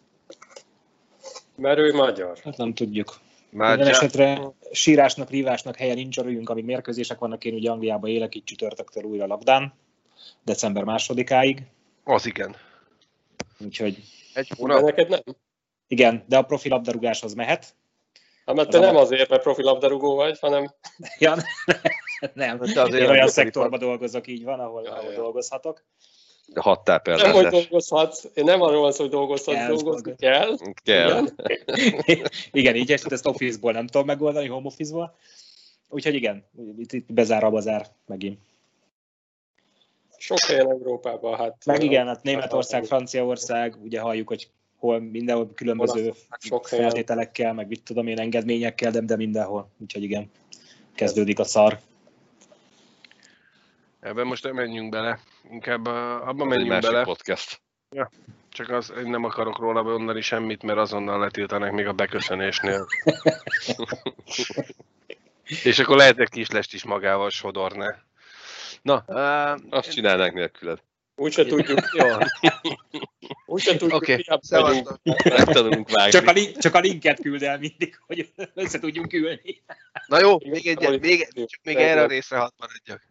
Mert ő magyar. Hát nem tudjuk. Már Minden já- esetre sírásnak, rívásnak helye nincs, örüljünk, amíg mérkőzések vannak. Én ugye Angliában élek, így csütörtöktől újra lockdown, december másodikáig. Az igen. Úgyhogy Egy De hónap. neked nem. igen, de a profi labdarúgáshoz mehet. Hát mert te nem azért, mert profi labdarúgó vagy, hanem Ja, nem, De azért én olyan nem szektorban dolgozok, így van, ahol, Ja, ahol ja. dolgozhatok. De hat nem, hogy tápellenzás dolgozhatsz. Én nem arról van szó, hogy dolgozhatsz, Kell dolgozni dolgozni. kell. kell. Igen. Igen, így ezt, ezt office-ból nem tudom megoldani, home office-ból. Úgyhogy igen, itt, itt bezár a bazár megint. Sok helyen Európában, hát... Meg igen, hát Németország, Franciaország, ugye halljuk, hogy hol mindenhol különböző Olaszország sok helyen. feltételekkel, meg mit tudom én, engedményekkel, de, de mindenhol. Úgyhogy igen, kezdődik a szar. Ebben most nem menjünk bele. Inkább uh, abba Ez egy menjünk másik bele. podcast. Csak az, én nem akarok róla mondani semmit, mert azonnal letiltanak még a beköszönésnél. És akkor lehet egy kislest is magával sodorná. Na, uh, Azt csinálnánk nélküled. Úgyse tudjuk, jó. úgyse tudjuk, Oké, okay. hiába szevasztok. megyünk. Nem tanulunk vágni. Csak a, link, csak a linket küld el mindig, hogy össze tudjunk ülni. Na jó, még egyet, még, csak még erre a részre hadd maradjak.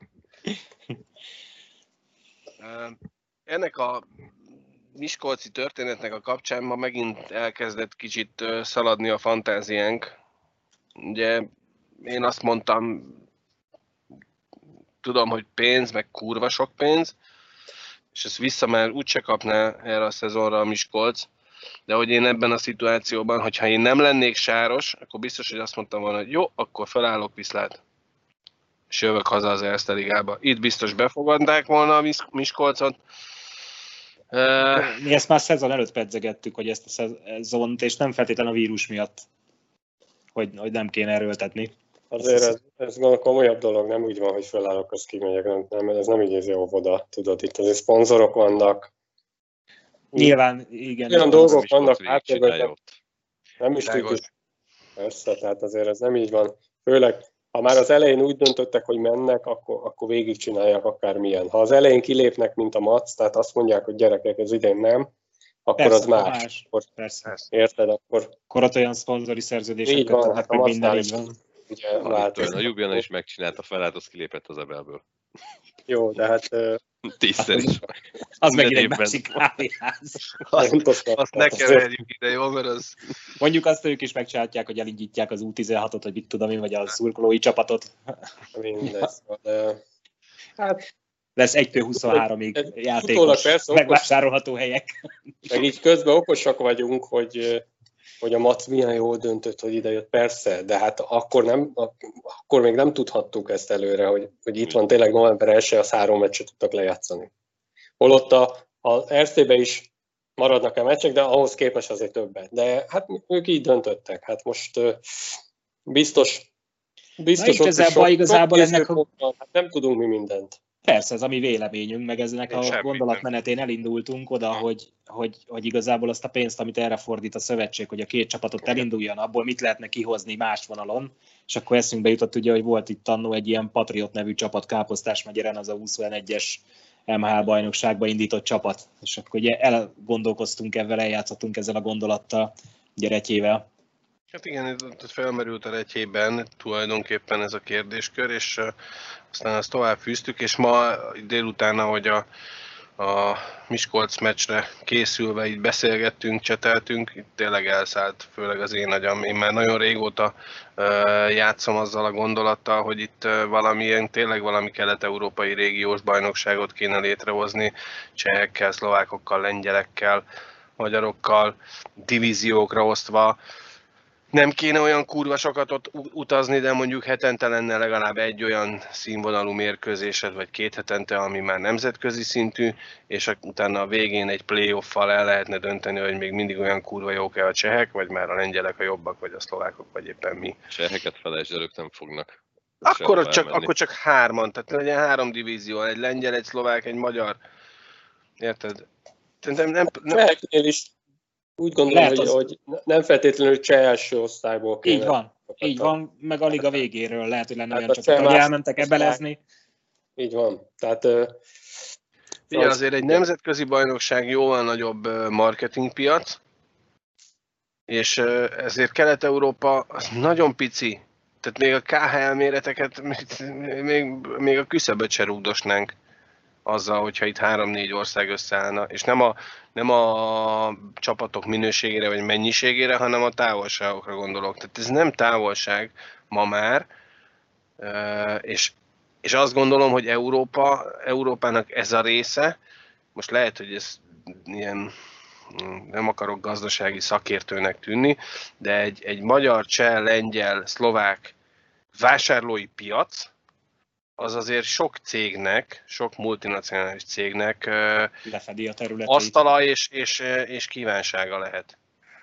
Uh, Ennek a miskolci történetnek a kapcsán ma megint elkezdett kicsit uh, szaladni a fantáziánk. Ugye én azt mondtam, tudom, hogy pénz, meg kurva sok pénz, és ezt vissza már úgyse kapná erre a szezonra a Miskolc, de hogy én ebben a szituációban, hogyha én nem lennék sáros, akkor biztos, hogy azt mondtam volna, hogy jó, akkor felállok, viszlát. És jövök haza az Erste Ligába. Itt biztos befogadnák volna a Miskolcot. Uh, Mi ezt már szezon előtt pedzegettük, hogy ezt a szezont, és nem feltétlenül a vírus miatt, hogy, hogy nem kéne erőltetni. Azért ez, ez komolyabb dolog, nem úgy van, hogy felállok, azt kimegyek, nem, nem, ez nem így érzi óvoda, tudod, itt azért szponzorok vannak. Nyilván, igen. Olyan az- dolgok Miskolc vannak végig háttérben, csinálja nem, ott. nem is Világos. tudjuk. Persze, tehát azért ez nem így van. Főleg, ha már az elején úgy döntöttek, hogy mennek, akkor, akkor végigcsinálják akármilyen. Ha az elején kilépnek, mint a Mac, tehát azt mondják, hogy gyerekek, ez idén nem, akkor Persze, az más. más. Akkor, Persze. érted, akkor Akkor ott olyan szponzori szerződések így van, köttetnek, hát a meg minden Macnál így is van. ugye Van itt változik. olyan, a Ljubljana is megcsinálta, felállt, az kilépett az Ebelből. Jó, de hát ö, Tízszer is. Az megint egy évben. másik kávéház. Azt, azt ne keverjük ide, jó, mert az... Mondjuk azt ők is megcsinálják, hogy elindítják az U tizenhatot, vagy mit tudom én, vagy a szurkolói csapatot. Mindegy. De... Hát, lesz egytől huszonháromig utólag játékos, persze, megvásárolható helyek. meg így közben okosak vagyunk, hogy, hogy a Mac milyen jól döntött, hogy ide jött. Persze, de hát akkor, nem, akkor még nem tudhattuk ezt előre, hogy, hogy itt van tényleg november elsején, az három meccset tudtak lejátszani. Holott a, az er cé-be is maradnak a meccsek, de ahhoz képest azért többet. De hát ők így döntöttek. Hát most biztos, biztos Na, ott ezzel sok, baj igazából sok ennek a... hát nem tudunk mi mindent. Persze, ez a mi véleményünk, meg eznek Én a gondolatmenetén elindultunk oda, hogy, hogy, hogy igazából azt a pénzt, amit erre fordít a szövetség, hogy a két csapatot elinduljon, abból mit lehetne kihozni más vonalon, és akkor eszünkbe jutott ugye, hogy volt itt annó egy ilyen Patriot nevű csapat Káposztás megyeren, az a huszonegyes em há bajnokságba indított csapat, és akkor ugye elgondolkoztunk ezzel, eljátszottunk ezzel a gondolattal, ugye Retyével. Hát igen, ez felmerült a Retyében tulajdonképpen ez a kérdéskör, és uh, aztán azt tovább fűztük, és ma délután, ahogy a, a Miskolc meccsre készülve így beszélgettünk, cseteltünk, itt tényleg elszállt, főleg az én agyam. Én már nagyon régóta uh, játszom azzal a gondolattal, hogy itt uh, valamilyen, tényleg valami kelet-európai régiós bajnokságot kéne létrehozni, csehekkel, szlovákokkal, lengyelekkel, magyarokkal, divíziókra osztva. Nem kéne olyan kurva sokat ott utazni, de mondjuk hetente lenne legalább egy olyan színvonalú mérkőzésed, vagy két hetente, ami már nemzetközi szintű, és utána a végén egy playoff-val el lehetne dönteni, hogy még mindig olyan kurva jók-e a csehek, vagy már a lengyelek a jobbak, vagy a szlovákok, vagy éppen mi. Cseheket felejtsd el, ők nem fognak. Akkor csak, akkor csak hárman, tehát legyen három divízió, egy lengyel, egy szlovák, egy magyar. Érted? Nem, nem, nem... Cseheknél is úgy gondolom, hogy, az... hogy nem feltétlenül cseh első osztályból kéne. Így van, így van, meg a liga végéről lehet, hogy lenne hát olyan csapat, hogy elmentek ebelezni. Így van. Tehát, igen, az... azért egy nemzetközi bajnokság jóval nagyobb marketingpiac, és ezért Kelet-Európa az nagyon pici. Tehát még a ká há el méreteket még, még a küszöböt se rúgdosnánk azzal, hogyha itt három-négy ország összeállna, és nem a, nem a csapatok minőségére vagy mennyiségére, hanem a távolságokra gondolok. Tehát ez nem távolság ma már, és, és azt gondolom, hogy Európa, Európának ez a része, most lehet, hogy ez ilyen, nem akarok gazdasági szakértőnek tűnni, de egy, egy magyar, cseh, lengyel, szlovák vásárlói piac, az azért sok cégnek, sok multinacionális cégnek lefedi a területeit. Asztala és, és, és kívánsága lehet.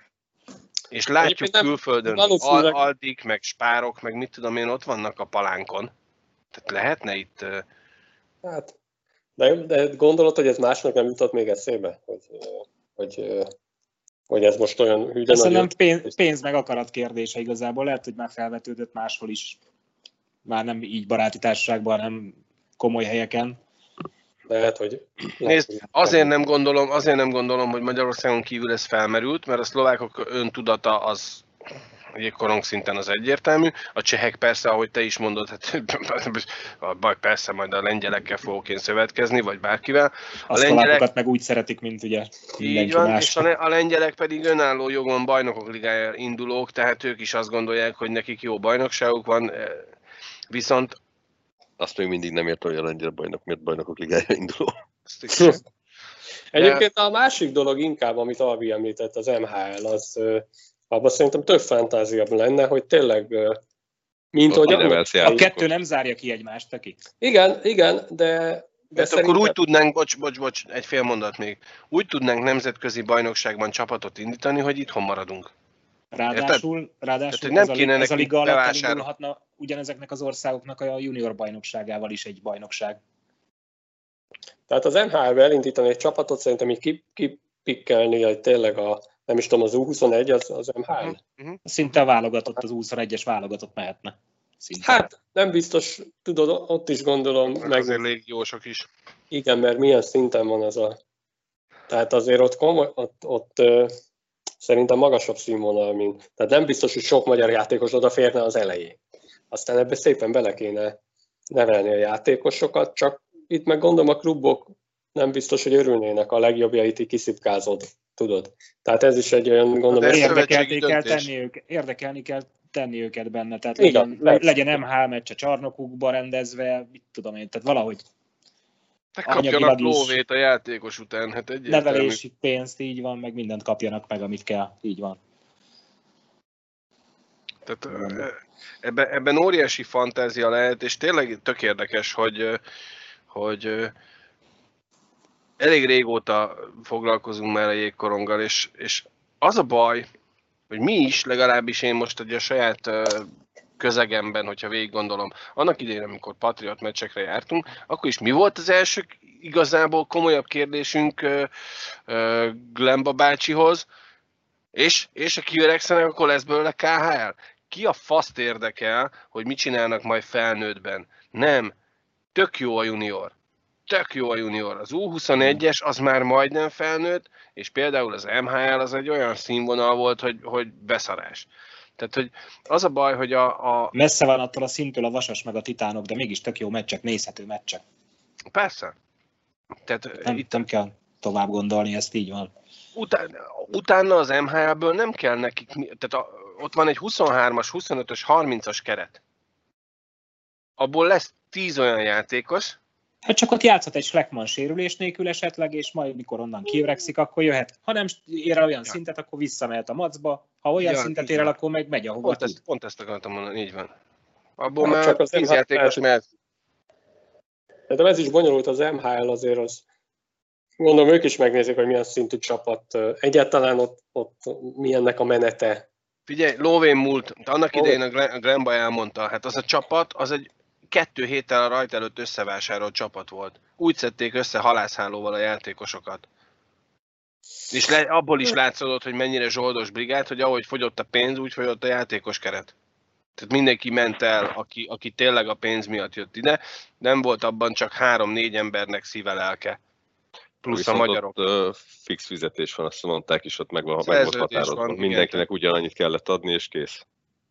És látjuk nem, külföldön, al, Aldik, meg Spárok, meg mit tudom én, ott vannak a palánkon. Tehát lehetne itt... Hát, de, de gondolod, hogy ez másnak nem jutott még eszébe? Hogy, hogy, hogy ez most olyan hűden... Ez nem pénz, pénz meg akarat kérdése igazából. Lehet, hogy már felvetődött máshol is. Már nem így baráti társaságban, hanem komoly helyeken. Lehet, hogy... Nézd, azért nem gondolom, azért nem gondolom, hogy Magyarországon kívül ez felmerült, mert a szlovákok öntudata az jégkorong szinten az egyértelmű. A csehek persze, ahogy te is mondod, hát baj, persze majd a lengyelekkel fogok én szövetkezni, vagy bárkivel. A, a lengyelek meg úgy szeretik, mint ugye így van, más. És a, a lengyelek pedig önálló jogon bajnokok ligájára indulók, tehát ők is azt gondolják, hogy nekik jó bajnokságuk van, viszont... Azt még mindig nem értem, hogy a lengyel bajnok miért bajnokok ligájára induló. Egyébként a másik dolog inkább, amit Alvi említett, az em há el, az abban szerintem több fantáziában lenne, hogy tényleg, mint hogy... A kettő nem zárja ki egymást, aki. Igen, igen, de... De szerintem... Akkor úgy tudnánk, bocs, bocs, bocs, egy fél mondat még, úgy tudnánk nemzetközi bajnokságban csapatot indítani, hogy itthon maradunk. Ráadásul, ráadásul Tehát, nem ez, kéne a, ez a liga alatt bevásár... elindulhatna ugyanezeknek az országoknak a junior bajnokságával is egy bajnokság. Tehát az em há el-be elindítani egy csapatot szerintem így kipikkelni, hogy tényleg a, nem is tudom, az U huszonegy az, az em há el. Uh-huh. Szinte a válogatott, az U huszonegyes válogatott mehetne. Szinte. Hát nem biztos, tudod, ott is gondolom. Meg meg azért légiósok is. Igen, mert milyen szinten van az a... Tehát azért ott, komoly, ott, ott uh, szerintem magasabb színvonal, mint... Tehát nem biztos, hogy sok magyar játékos odaférne az elején. Aztán ebbe szépen bele kéne nevelni a játékosokat, csak itt meg gondolom a klubok nem biztos, hogy örülnének, a legjobbjait így kiszipkázod, tudod. Tehát ez is egy olyan, gondolom, ez hogy Érdekelni kell, döntés. tenni ők, érdekelni kell tenni őket benne, tehát Igen, legyen, persze. legyen em há meccs a csarnokukba rendezve, mit tudom én, tehát valahogy Te kapjanak anyagilag is, lóvét a játékos után, hát egyértelmű. nevelési pénzt, így van, meg mindent kapjanak meg, amit kell, így van. Tehát ebben, ebben óriási fantázia lehet, és tényleg tök érdekes, hogy, hogy elég régóta foglalkozunk már a jégkoronggal, és, és az a baj, hogy mi is, legalábbis én most ugye a saját közegemben, hogyha végig gondolom, annak idején, amikor Patriot meccsekre jártunk, akkor is mi volt az első igazából komolyabb kérdésünk Glemba bácsihoz, és, és a kiöregszenek, akkor lesz belőle ká há el? Ki a faszt érdekel, hogy mit csinálnak majd felnőttben? Nem. Tök jó a junior. Tök jó a junior. Az U huszonegyes az már majdnem felnőtt, és például az em há el az egy olyan színvonal volt, hogy, hogy beszarás. Tehát, hogy az a baj, hogy a, a... Messze van attól a szintől a Vasas meg a Titánok, de mégis tök jó meccsek, nézhető meccsek. Persze. Tehát Nem, itt nem kell tovább gondolni, ezt így van. Utána, utána az em há el-ből nem kell nekik, tehát a, ott van egy huszonhármas, huszonötös, harmincas keret. Abból lesz tíz olyan játékos. Hát csak ott játszhat egy Schleckmann sérülés nélkül esetleg, és majd mikor onnan kiöregszik, akkor jöhet. Ha nem ér el olyan ja. szintet, akkor visszamehet a macba. Ha olyan ja, szintet ér el, akkor meg megy, ahova pont tud. Ezt, pont ezt akartam mondani, így van. Abból hát már tíz játékos mehet. De ez is bonyolult, az em há el azért az. Gondolom, ők is megnézik, hogy milyen szintű csapat. Egyáltalán ott, ott milyennek a menete. Figyelj, lóvén múlt, annak idején a Glenba elmondta, hát az a csapat, az egy kettő héttel a rajt előtt összevásárolt csapat volt. Úgy szedték össze halászhálóval a játékosokat. És le, abból is látszódott, hogy mennyire zsoldos brigád, hogy ahogy fogyott a pénz, úgy fogyott a játékos keret. Tehát mindenki ment el, aki, aki tényleg a pénz miatt jött ide. Nem volt abban csak három-négy embernek szíve lelke. Plusz viszont a magyarok. Ott, uh, fix fizetés van, azt mondták is, ott meg, meg volt határozva. Mindenkinek ugyanannyit kellett adni, és kész.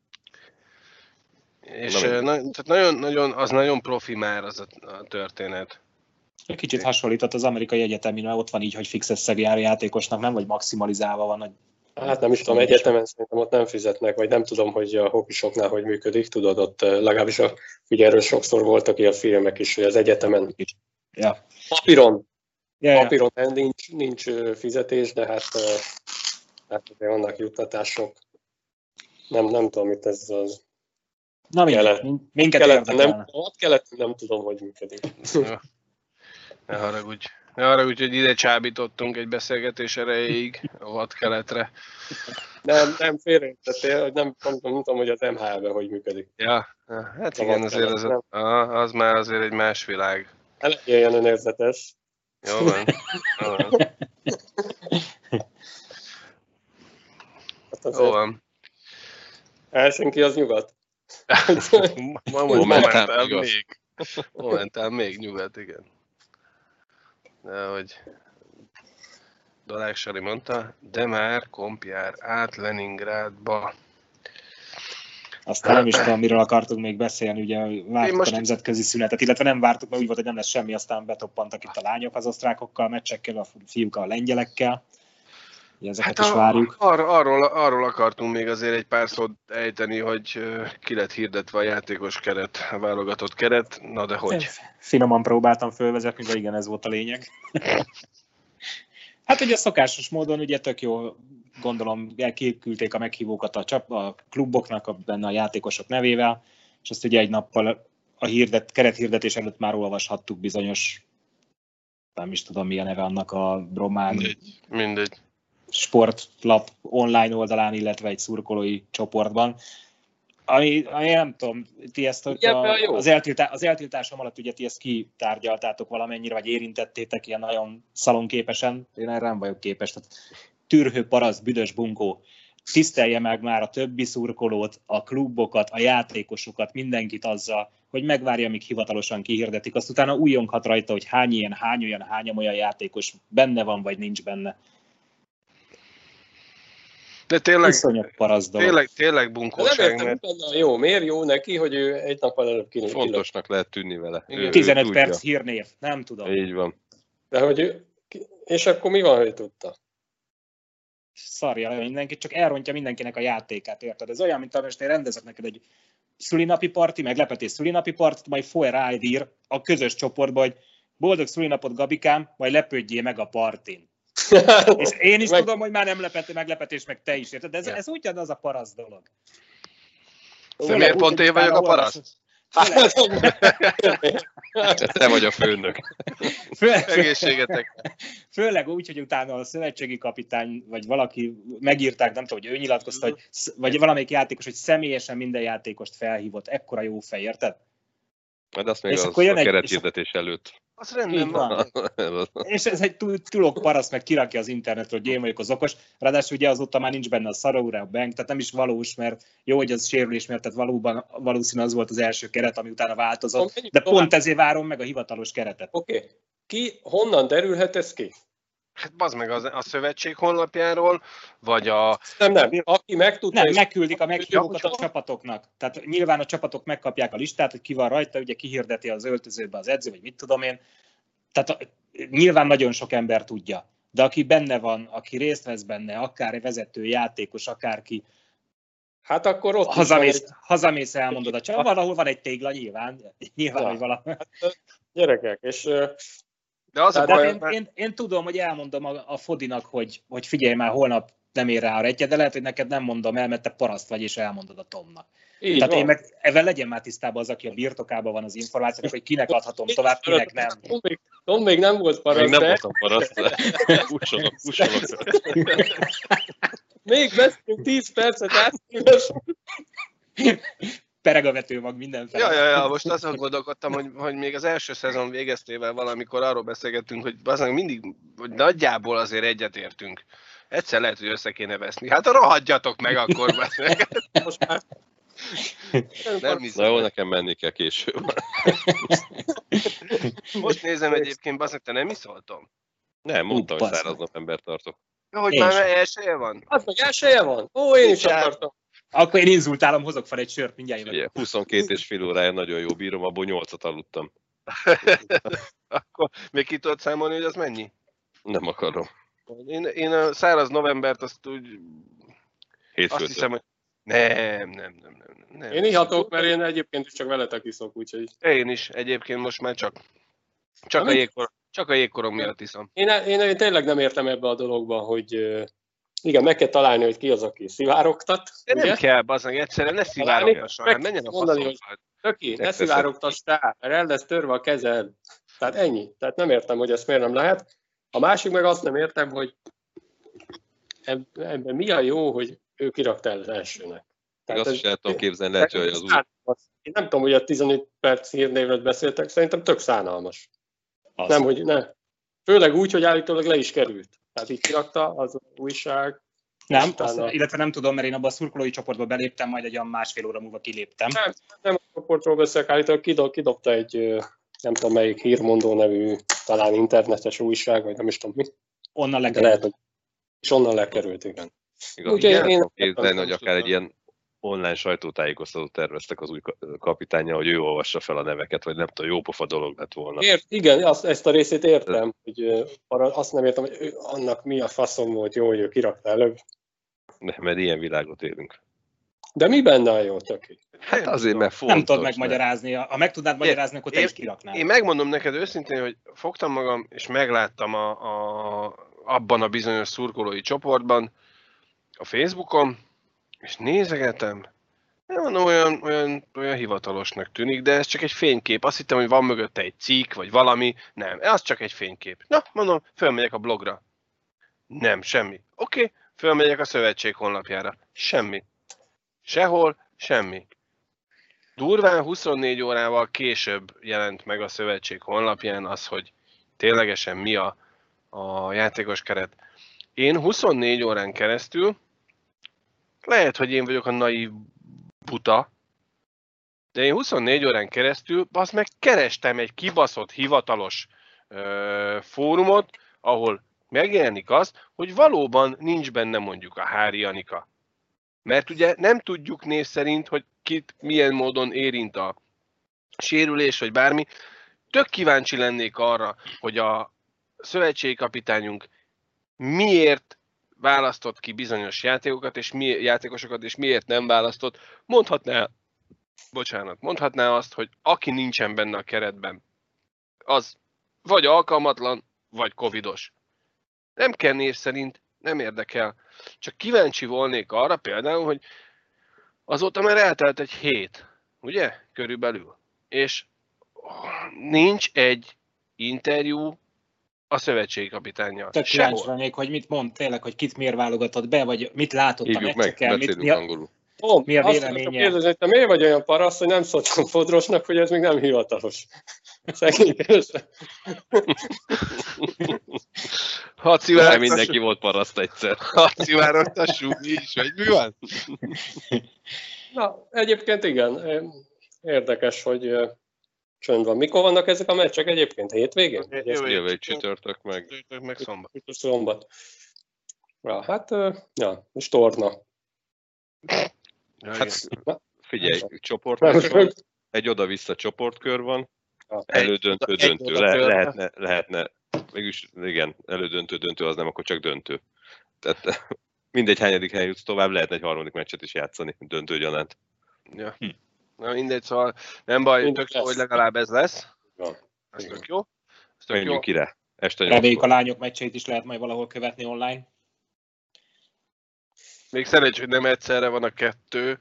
És na, tehát nagyon, nagyon, az nagyon profi már az a, a történet. Kicsit hasonlított az amerikai egyetemin, mert ott van így, hogy fix összeg jár játékosnak, nem? Vagy maximalizálva van. Hogy... Hát nem is tudom, egyetemen szerintem ott nem fizetnek, vagy nem tudom, hogy a hokisoknál hogy működik, tudod, ott legalábbis a, ugye erről sokszor voltak ilyen filmek is, hogy az egyetemen ja. papíron, ja, papíron ja. nincs, nincs fizetés, de hát, hát vannak juttatások. Nem, nem tudom, mit ez az. Na minket, minket keleten, nem, ott keleten nem tudom, hogy működik. Ne haragudj. Ne haragudj, hogy ide csábítottunk egy beszélgetés erejéig a vadkeletre. Nem, nem félreértettél, hogy nem, nem, nem tudom, hogy az em há el-ben hogy működik. Ja, hát igen, azért az, az már azért egy más világ. Ne legyél ilyen önérzetes. Jó van. Jó van. Hát Jó van. Helsinki az nyugat. Momentán még. Momentán még nyugat, igen. De hogy Dolák Sari mondta, de már komp jár át Leningrádba. Aztán nem is tudom, miről akartunk még beszélni, ugye vártuk most... a nemzetközi szünetet, illetve nem vártuk, mert úgy volt, hogy nem lesz semmi, aztán betoppantak itt a lányok az osztrákokkal, meccsekkel, a fiúk a lengyelekkel. Ezeket hát is várjuk. Ar- arról, arról akartunk még azért egy pár szót ejteni, hogy ki lett hirdetve a játékos keret, a válogatott keret, na de hogy? Finoman próbáltam fölvezetni, de igen, ez volt a lényeg. Hát ugye szokásos módon ugye tök jó, gondolom elküldték a meghívókat a, csap, a kluboknak, a, benne a játékosok nevével, és azt ugye egy nappal a hirdet, kerethirdetés előtt már olvashattuk bizonyos, nem is tudom mi a neve annak a román mindegy, mindegy. sportlap online oldalán, illetve egy szurkolói csoportban. Ami, ami nem tudom, ti ezt, hogy a, az, eltiltá, az eltiltásom alatt ugye ti ezt kitárgyaltátok valamennyire, vagy érintettétek ilyen nagyon szalonképesen, én erre nem vagyok képes. Tehát tűrhő, paraszt, büdös bunkó, tisztelje meg már a többi szurkolót, a klubokat, a játékosokat, mindenkit azzal, hogy megvárja, amíg hivatalosan kihirdetik, azt utána újjonghat rajta, hogy hány ilyen, hány olyan, hány olyan játékos benne van, vagy nincs benne. De tényleg, tényleg, tényleg bunkóság. Nem értem, jó, miért jó neki, hogy ő egy nap előbb kinőtt. Fontosnak lehet tűnni vele. Ő, tizenöt ő perc hírnév, nem tudom. Így van. De hogy ő, és akkor mi van, hogy tudta? Szarja le mindenkit, csak elrontja mindenkinek a játékát, érted? Ez olyan, mint most én rendezek neked egy szülinapi parti, meglepetés szülinapi partit, majd folyr ráír a közös csoportba, hogy boldog szülinapot, Gabikám, majd lepődjél meg a partin. És én is meg... tudom, hogy már nem lepet, meglepetés, meg te is, érted? De ez, ez ugyan az a paraszt dolog. De miért pont én vagyok a paraszt? Te vagy a főnök. Egészségetek. Főleg úgy, hogy utána a szövetségi kapitány, vagy valaki megírták, nem tudom, hogy ő nyilatkozta, hogy, vagy valamelyik játékos, hogy személyesen minden játékost felhívott. Ekkora jó fej, érted? De azt még és az a keretírdetés előtt. Az rendben van. És ez egy tulok paraszt, meg kirakja az internetről, hogy én vagyok az okos. Ráadásul ugye azóta már nincs benne a Szaraura, a Bank, tehát nem is valós, mert jó, hogy az sérülés miatt, tehát valóban valószínűleg az volt az első keret, ami utána változott, de pont ezért várom meg a hivatalos keretet. Oké. Okay. Ki, honnan derülhet ez ki? Hát bazd meg az, a szövetség honlapjáról, vagy a... Nem, nem, aki megtudta... Nem, megküldik a meghívókat a csapatoknak. Tehát nyilván a csapatok megkapják a listát, hogy ki van rajta, ugye kihirdeti az öltözőbe az edző, vagy mit tudom én. Tehát a, nyilván nagyon sok ember tudja. De aki benne van, aki részt vesz benne, akár vezető, játékos, akárki, hát akkor ott hazamész, egy... hazamész elmondod a csapat, valahol van egy tégla nyilván. Nyilván, ja. Hogy valami. Hát, gyerekek, és... De az a baj, én, mert... én, én tudom, hogy elmondom a, a Fodinak, hogy, hogy figyelj már, holnap nem ér rá a retje, de lehet, hogy neked nem mondom el, mert te paraszt vagy, és elmondod a Tomnak. Így Tehát van. Én meg ezzel legyen már tisztában az, aki a birtokában van az információk, hogy kinek adhatom tovább, kinek nem. Tom még, Tom még nem volt paraszt. Még nem de... voltam paraszt, de húsolok, húsolok. Még beszélünk tíz percet át. Pereg a vetőmag mindenféle. Ja, ja, ja, most azon gondolkodtam, hogy, hogy még az első szezon végeztével valamikor arról beszélgettünk, hogy azon mindig, hogy nagyjából azért egyetértünk. Egyszer lehet, hogy össze kéne veszni. Hát rohadjatok meg akkor. Most már... Nem Na jó, nekem menni kell később. Most nézem egyébként, bazd, te nem iszoltam? Nem, mondtam, hogy száraz november tartok. Ja, hogy én már elsője van? Az meg elsője van? Ó, én is akartam. Akkor én inzultálom, hozok fel egy sört, mindjárt jövök. Ugye, huszonkét és fél órája nagyon jó bírom, abból nyolcat aludtam. Akkor még ki tudod számolni, hogy az mennyi? Nem akarom. Én, én a száraz novembert azt úgy... Hétfőtől. Azt hiszem, hogy nem, nem, nem, nem, nem. Én ihatok, mert én egyébként is csak veletek iszok, úgyhogy... Én is, egyébként most már csak. Csak, a, jégkor, csak a jégkorom miatt iszom. Én, én, én tényleg nem értem ebbe a dologba, hogy... Igen, meg kell találni, hogy ki az, aki szivárogtat. De nem kell, bazdmeg, egyszerűen ne szivárogtasson, hát menjen a faszom. Töki, ne szivárogtass rá, mert el lesz törve a kezed. Tehát ennyi. Tehát nem értem, hogy ezt miért nem lehet. A másik meg azt nem értem, hogy ebben mi a jó, hogy ő kirakta el az elsőnek. Tehát azt is el tudom képzelni, lehet, hogy az úgy. Én nem tudom, hogy a tizenöt perc hírnévről beszéltek, szerintem tök szánalmas. Az. Nem, hogy ne. Főleg úgy, hogy állítólag le is került. Tehát így kirakta az újság. Nem, azt, illetve nem tudom, mert én abban a szurkolói csoportba beléptem, majd egy olyan másfél óra múlva kiléptem. Nem, nem a csoportról beszélek, állítólag kidob, kidobta egy, nem tudom melyik hírmondó nevű, talán internetes újság, vagy nem is tudom mi. Onnan lekerült. Lehet, hogy... És onnan lekerült, igen. Igaz, Úgy, igen, én képzelni, hogy akár egy ilyen online sajtótájékoztatót terveztek az új kapitánya, hogy ő olvassa fel a neveket, vagy nem tudom, jópofa dolog lett volna. Ért, igen, azt, ezt a részét értem, hogy azt nem értem, hogy ő, annak mi a faszom volt jó, hogy ő kirakta előbb. Nem, mert ilyen világot élünk. De mi benne a jó, Töki? Hát azért, mert fontos. Nem tudod megmagyarázni. Ha meg tudnád magyarázni, akkor te én, is kiraknál. Én megmondom neked őszintén, hogy fogtam magam, és megláttam a, a, abban a bizonyos szurkolói csoportban, a Facebookon, és nézegetem, nem mondom, olyan, olyan, olyan hivatalosnak tűnik, de ez csak egy fénykép. Azt hittem, hogy van mögötte egy cikk, vagy valami. Nem, ez csak egy fénykép. Na, mondom, fölmegyek a blogra. Nem, semmi. Oké, okay, fölmegyek a szövetség honlapjára. Semmi. Sehol, semmi. Durván huszonnégy órával később jelent meg a szövetség honlapján az, hogy ténylegesen mi a, a játékos keret. Én huszonnégy órán keresztül, lehet, hogy én vagyok a naív buta, de én huszonnégy órán keresztül azt meg kerestem egy kibaszott hivatalos ö, fórumot, ahol megjelenik az, hogy valóban nincs benne mondjuk a Hári Anika. Mert ugye nem tudjuk név szerint, hogy kit milyen módon érint a sérülés, vagy bármi. Tök kíváncsi lennék arra, hogy a szövetségi kapitányunk miért választott ki bizonyos játékokat, és mi, játékosokat, és miért nem választott, mondhatná, bocsánat, mondhatná azt, hogy aki nincsen benne a keretben, az vagy alkalmatlan, vagy covidos. Nem kell név szerint, nem érdekel. Csak kíváncsi volnék arra például, hogy azóta már eltelt egy hét, ugye? Körülbelül. És nincs egy interjú a szövetségi kapitánnyal. Tök kíváncsi lennék, hogy mit mond tényleg, hogy kit miért válogatott be, vagy mit látott Hívjuk a meccseken, meg, mit, mi mi a, angolul. Ó, mi a azt véleménye? kérdezni, hogy te miért vagy olyan paraszt, hogy nem szóltam Fodrosnak, hogy ez még nem hivatalos. Szegényesen. Már mindenki volt paraszt egyszer. Hacivárogtassuk mi is, vagy mi van? Na, egyébként igen. Érdekes, hogy csönd van. Mikor vannak ezek a meccsek egyébként? Hétvégén? Jövő egy csütörtök meg. Csütörtök meg szombat. Szombat. Ja, hát, ja, és torna. Hát figyelj, csoportkör van, egy oda-vissza csoportkör van, elődöntő, döntő, Le, lehetne, lehetne, mégis igen, elődöntő, döntő az nem, akkor csak döntő. Tehát mindegy hányadik helyen jutsz tovább, lehetne egy harmadik meccset is játszani, döntő gyanánt. Ja. Na mindegy, szóval nem baj, tök jó, hogy legalább ez lesz. Ez tök jó. Ez tök Menjünk jó. ide. Este Reméljük a lányok meccseit is lehet majd valahol követni online. Még szerencs, hogy nem egyszerre van a kettő.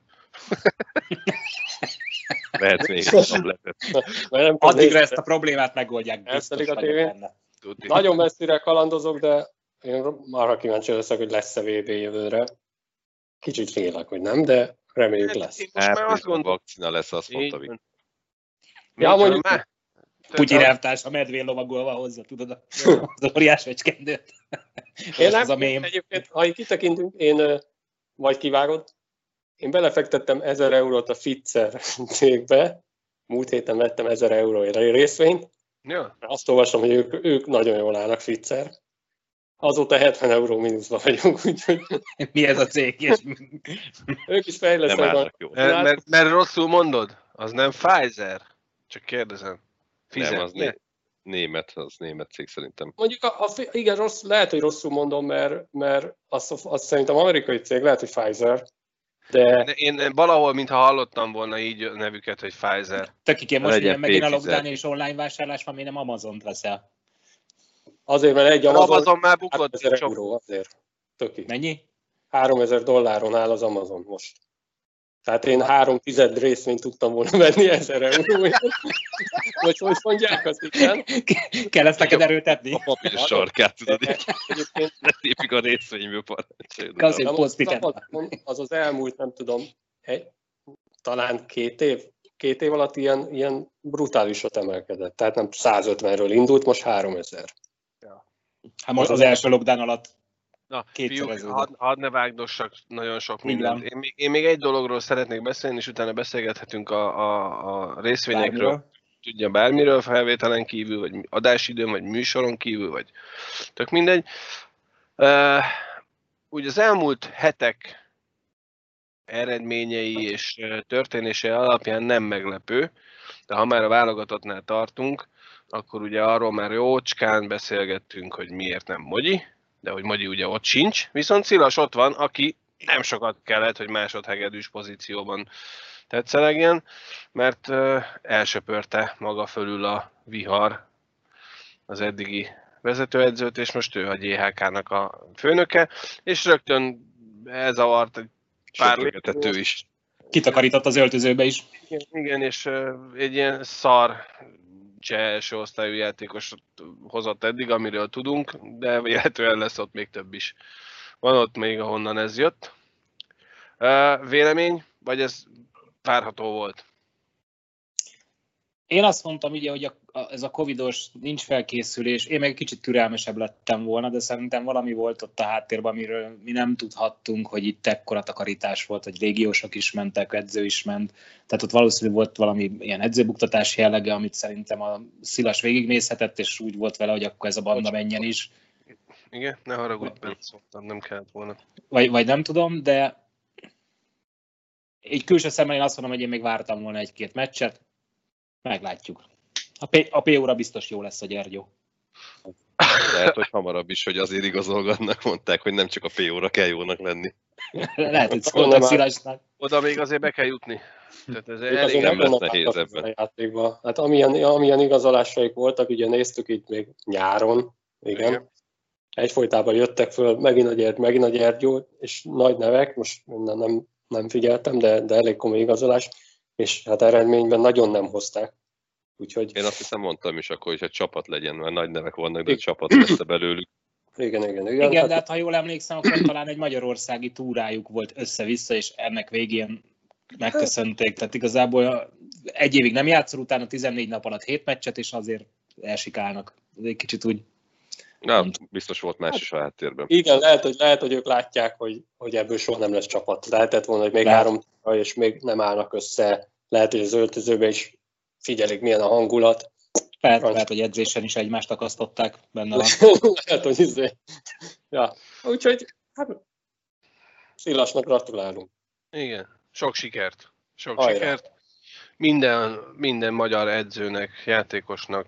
Lehet még nem Addigra ezt a problémát megoldják. Biztos a benne. Nagyon messzire kalandozok, de én arra kíváncsi leszek, hogy lesz-e vé bé jövőre. Kicsit félek, hogy nem, de reméljük lesz. Én most már azt gondolom, vakcina lesz, azt mondta Vik. Ja, mondjuk, már? Putyin elvtárs a medvén lovagolva hozza, tudod, az óriás fecskendőt. Én nem, a mém. Egyébként, ha így kitekintünk, én majd kivágod, én belefektettem ezer eurót a Pfizer cégbe, múlt héten vettem ezer euróért részvényt, ja. Azt olvasom, hogy ők, ők nagyon jól állnak Pfizer. Azóta hetven euró mínuszban vagyunk, úgyhogy... Mi ez a cég? És... ők is fejlesztenek. Nem állnak jól. Mert, mert, mert rosszul mondod? Az nem Pfizer? Csak kérdezem. Pfizer, nem, az né- német, az német cég szerintem. Mondjuk, a, a, igen, rossz, lehet, hogy rosszul mondom, mert, mert azt, azt szerintem amerikai cég, lehet, hogy Pfizer, de... de én valahol, mintha hallottam volna így nevüket, hogy Pfizer. Tökikén most ilyen megint a lockdown és online vásárlás van, mi nem Amazont veszel. Azért, mert egy Amazon... Amazon már bukott. háromezer euró azért. Töki. Mennyi? háromezer dolláron áll az Amazon most. Tehát én három tized részvényt tudtam volna venni ezer euróért. Vagy hogy mondják azt, igen? Kell ezt neked erőltetni? A papír sarkát, tudod, így letépik a részvényből parancsoljuk. Az az elmúlt, nem tudom, egy, talán két év, két év alatt ilyen, ilyen brutálisat emelkedett. Tehát nem százötvenről indult, most háromezer. Ja. Hát most az első lockdown alatt Na, fiúk, hadd had ne vágdossak nagyon sok mindent. Én még, én még egy dologról szeretnék beszélni, és utána beszélgethetünk a, a, a részvényekről. Bármiről. Tudja, bármiről, felvételen kívül, vagy adásidőn, vagy műsoron kívül, vagy tök mindegy. Uh, úgy az elmúlt hetek eredményei és történései alapján nem meglepő, de ha már a válogatottnál tartunk, akkor ugye arról már jócskán beszélgettünk, hogy miért nem Mogyi, de hogy Mogyi ugye ott sincs, viszont Szilas ott van, aki nem sokat kellett, hogy másodhegedűs pozícióban tetszelegjen, mert uh, elsöpörte maga fölül a vihar az eddigi vezetőedzőt, és most ő a gé há ká-nak a főnöke, és rögtön elzavart egy pár léptető is. Kitakarított az öltözőbe is. Igen, igen és uh, egy ilyen szar cseh első osztályú játékos hozott eddig, amiről tudunk, de véletlenül lesz ott még több is. Van ott még, ahonnan ez jött. Uh, vélemény, vagy ez várható volt? Én azt mondtam ugye, hogy a, a, ez a covidos nincs felkészülés, én meg kicsit türelmesebb lettem volna, de szerintem valami volt ott a háttérben, amiről mi nem tudhattunk, hogy itt ekkora takarítás volt, hogy régiósok is mentek, edző is ment. Tehát ott valószínűleg volt valami ilyen edzőbuktatás jellege, amit szerintem a Szilas végignézhetett, és úgy volt vele, hogy akkor ez a banda menjen is. Igen, ne haragudj, bent szóltam, nem kellett volna. Vagy, vagy nem tudom, de egy külső szemmel én azt mondom, hogy én még vártam volna egy-két meccset. Meglátjuk. A, P- a pé óra biztos jó lesz a Gyergyó. Lehet, hogy hamarabb is, hogy azért igazolgatnak, mondták, hogy nem csak a pé óra kell jónak lenni. Lehet, hogy szóltak Szilasnak. Oda még azért be kell jutni. Tehát ez Ők elég azért nem lesz nagyon nehéz akartak ebben. a játékba. Hát amilyen, amilyen igazolásaik voltak, ugye néztük itt még nyáron, igen. Igen. Egyfolytában jöttek föl megint a Gyergy, megint a Gyergyó, és nagy nevek, most nem, nem, nem figyeltem, de, de elég komoly igazolás, és hát eredményben nagyon nem hozták. Úgyhogy... Én azt hiszem mondtam is akkor, hogy egy csapat legyen, mert nagy nevek vannak, de egy csapat lesz belőlük. Igen, igen, igen. Igen, hát, de hát ha jól emlékszem, akkor talán egy magyarországi túrájuk volt össze-vissza, és ennek végén megköszönték. Tehát igazából egy évig nem játszol, utána tizennégy nap alatt hét meccset, és azért elsikálnak. Ez egy kicsit úgy... Na, biztos volt más is a háttérben. Igen, lehet, hogy, lehet, hogy ők látják, hogy, hogy ebből soha nem lesz csapat. Lehetett volna, hogy még Lehet. három túra, és még nem állnak össze. Lehet, hogy az öltözőben is figyelik, milyen a hangulat. Lehet, lehet, hogy edzésen is egymást akasztották, benne van. Lehet, hogy izé. Ja, úgyhogy hát, Szilasnak gratulálunk. Igen. Sok sikert. Sok Hajrá. sikert. Minden, minden magyar edzőnek, játékosnak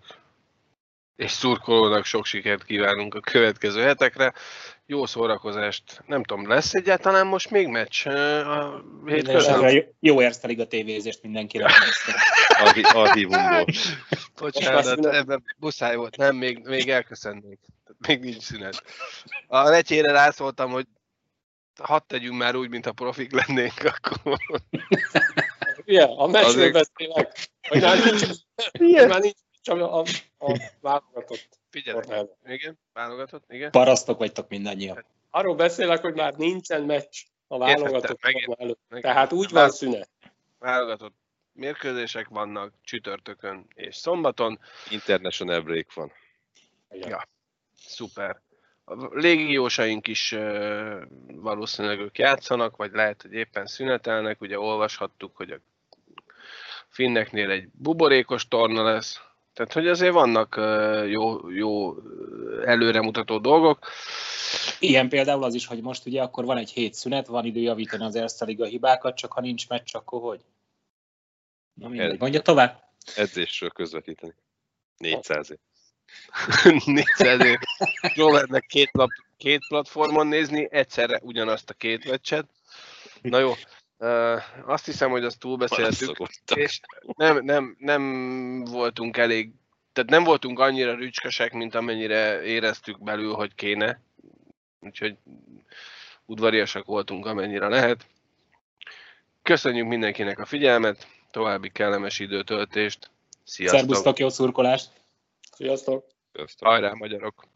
és szurkolónak sok sikert kívánunk a következő hetekre. Jó szórakozást. Nem tudom, lesz egyáltalán most még meccs a hétköznap? Jó- Jó Erste-liga tévézést mindenkinek. Archi- Archívumból. Bocsánat, ebben muszáj volt. Nem, még, még elköszönnék. Még nincs szünet. A letyére rászóltam, hogy hadd tegyünk már úgy, mint a profik lennénk, akkor... Igen, a meccsről Azért- beszélek, hogy már nincs, hogy már nincs csak a, a, a válogatott Figyelek. tornában. Igen, válogatott, igen. Parasztok vagytok mindannyian. Arról beszélek, hogy már nincsen meccs a válogatott Értettem, megint. torna előtt. Megint. Tehát úgy van szünet. Válogatott mérkőzések vannak csütörtökön és szombaton. International break van. Igen. Ja. Szuper. A légiósaink is uh, valószínűleg ők játszanak, vagy lehet, hogy éppen szünetelnek. Ugye olvashattuk, hogy a finneknél egy buborékos torna lesz. Tehát, hogy azért vannak uh, jó, jó előremutató dolgok. Ilyen például az is, hogy most ugye akkor van egy hét szünet, van idő javítani az Erste-liga hibákat, csak ha nincs meccs, akkor hogy? Na mindegy, mondja tovább. Edzésről közvetíteni. négyszázért. négyszáz Robertnek két, lap, két platformon nézni, egyszerre ugyanazt a két meccset. Na jó, uh, azt hiszem, hogy azt túlbeszéltük, Szokottam. és nem, nem, nem voltunk elég, tehát nem voltunk annyira rücskesek, mint amennyire éreztük belül, hogy kéne. Úgyhogy udvariasak voltunk, amennyire lehet. Köszönjük mindenkinek a figyelmet, további kellemes időtöltést. Sziasztok! Szerbusztok, jó szurkolást! Sziasztok! Sziasztok. Hajrá, magyarok!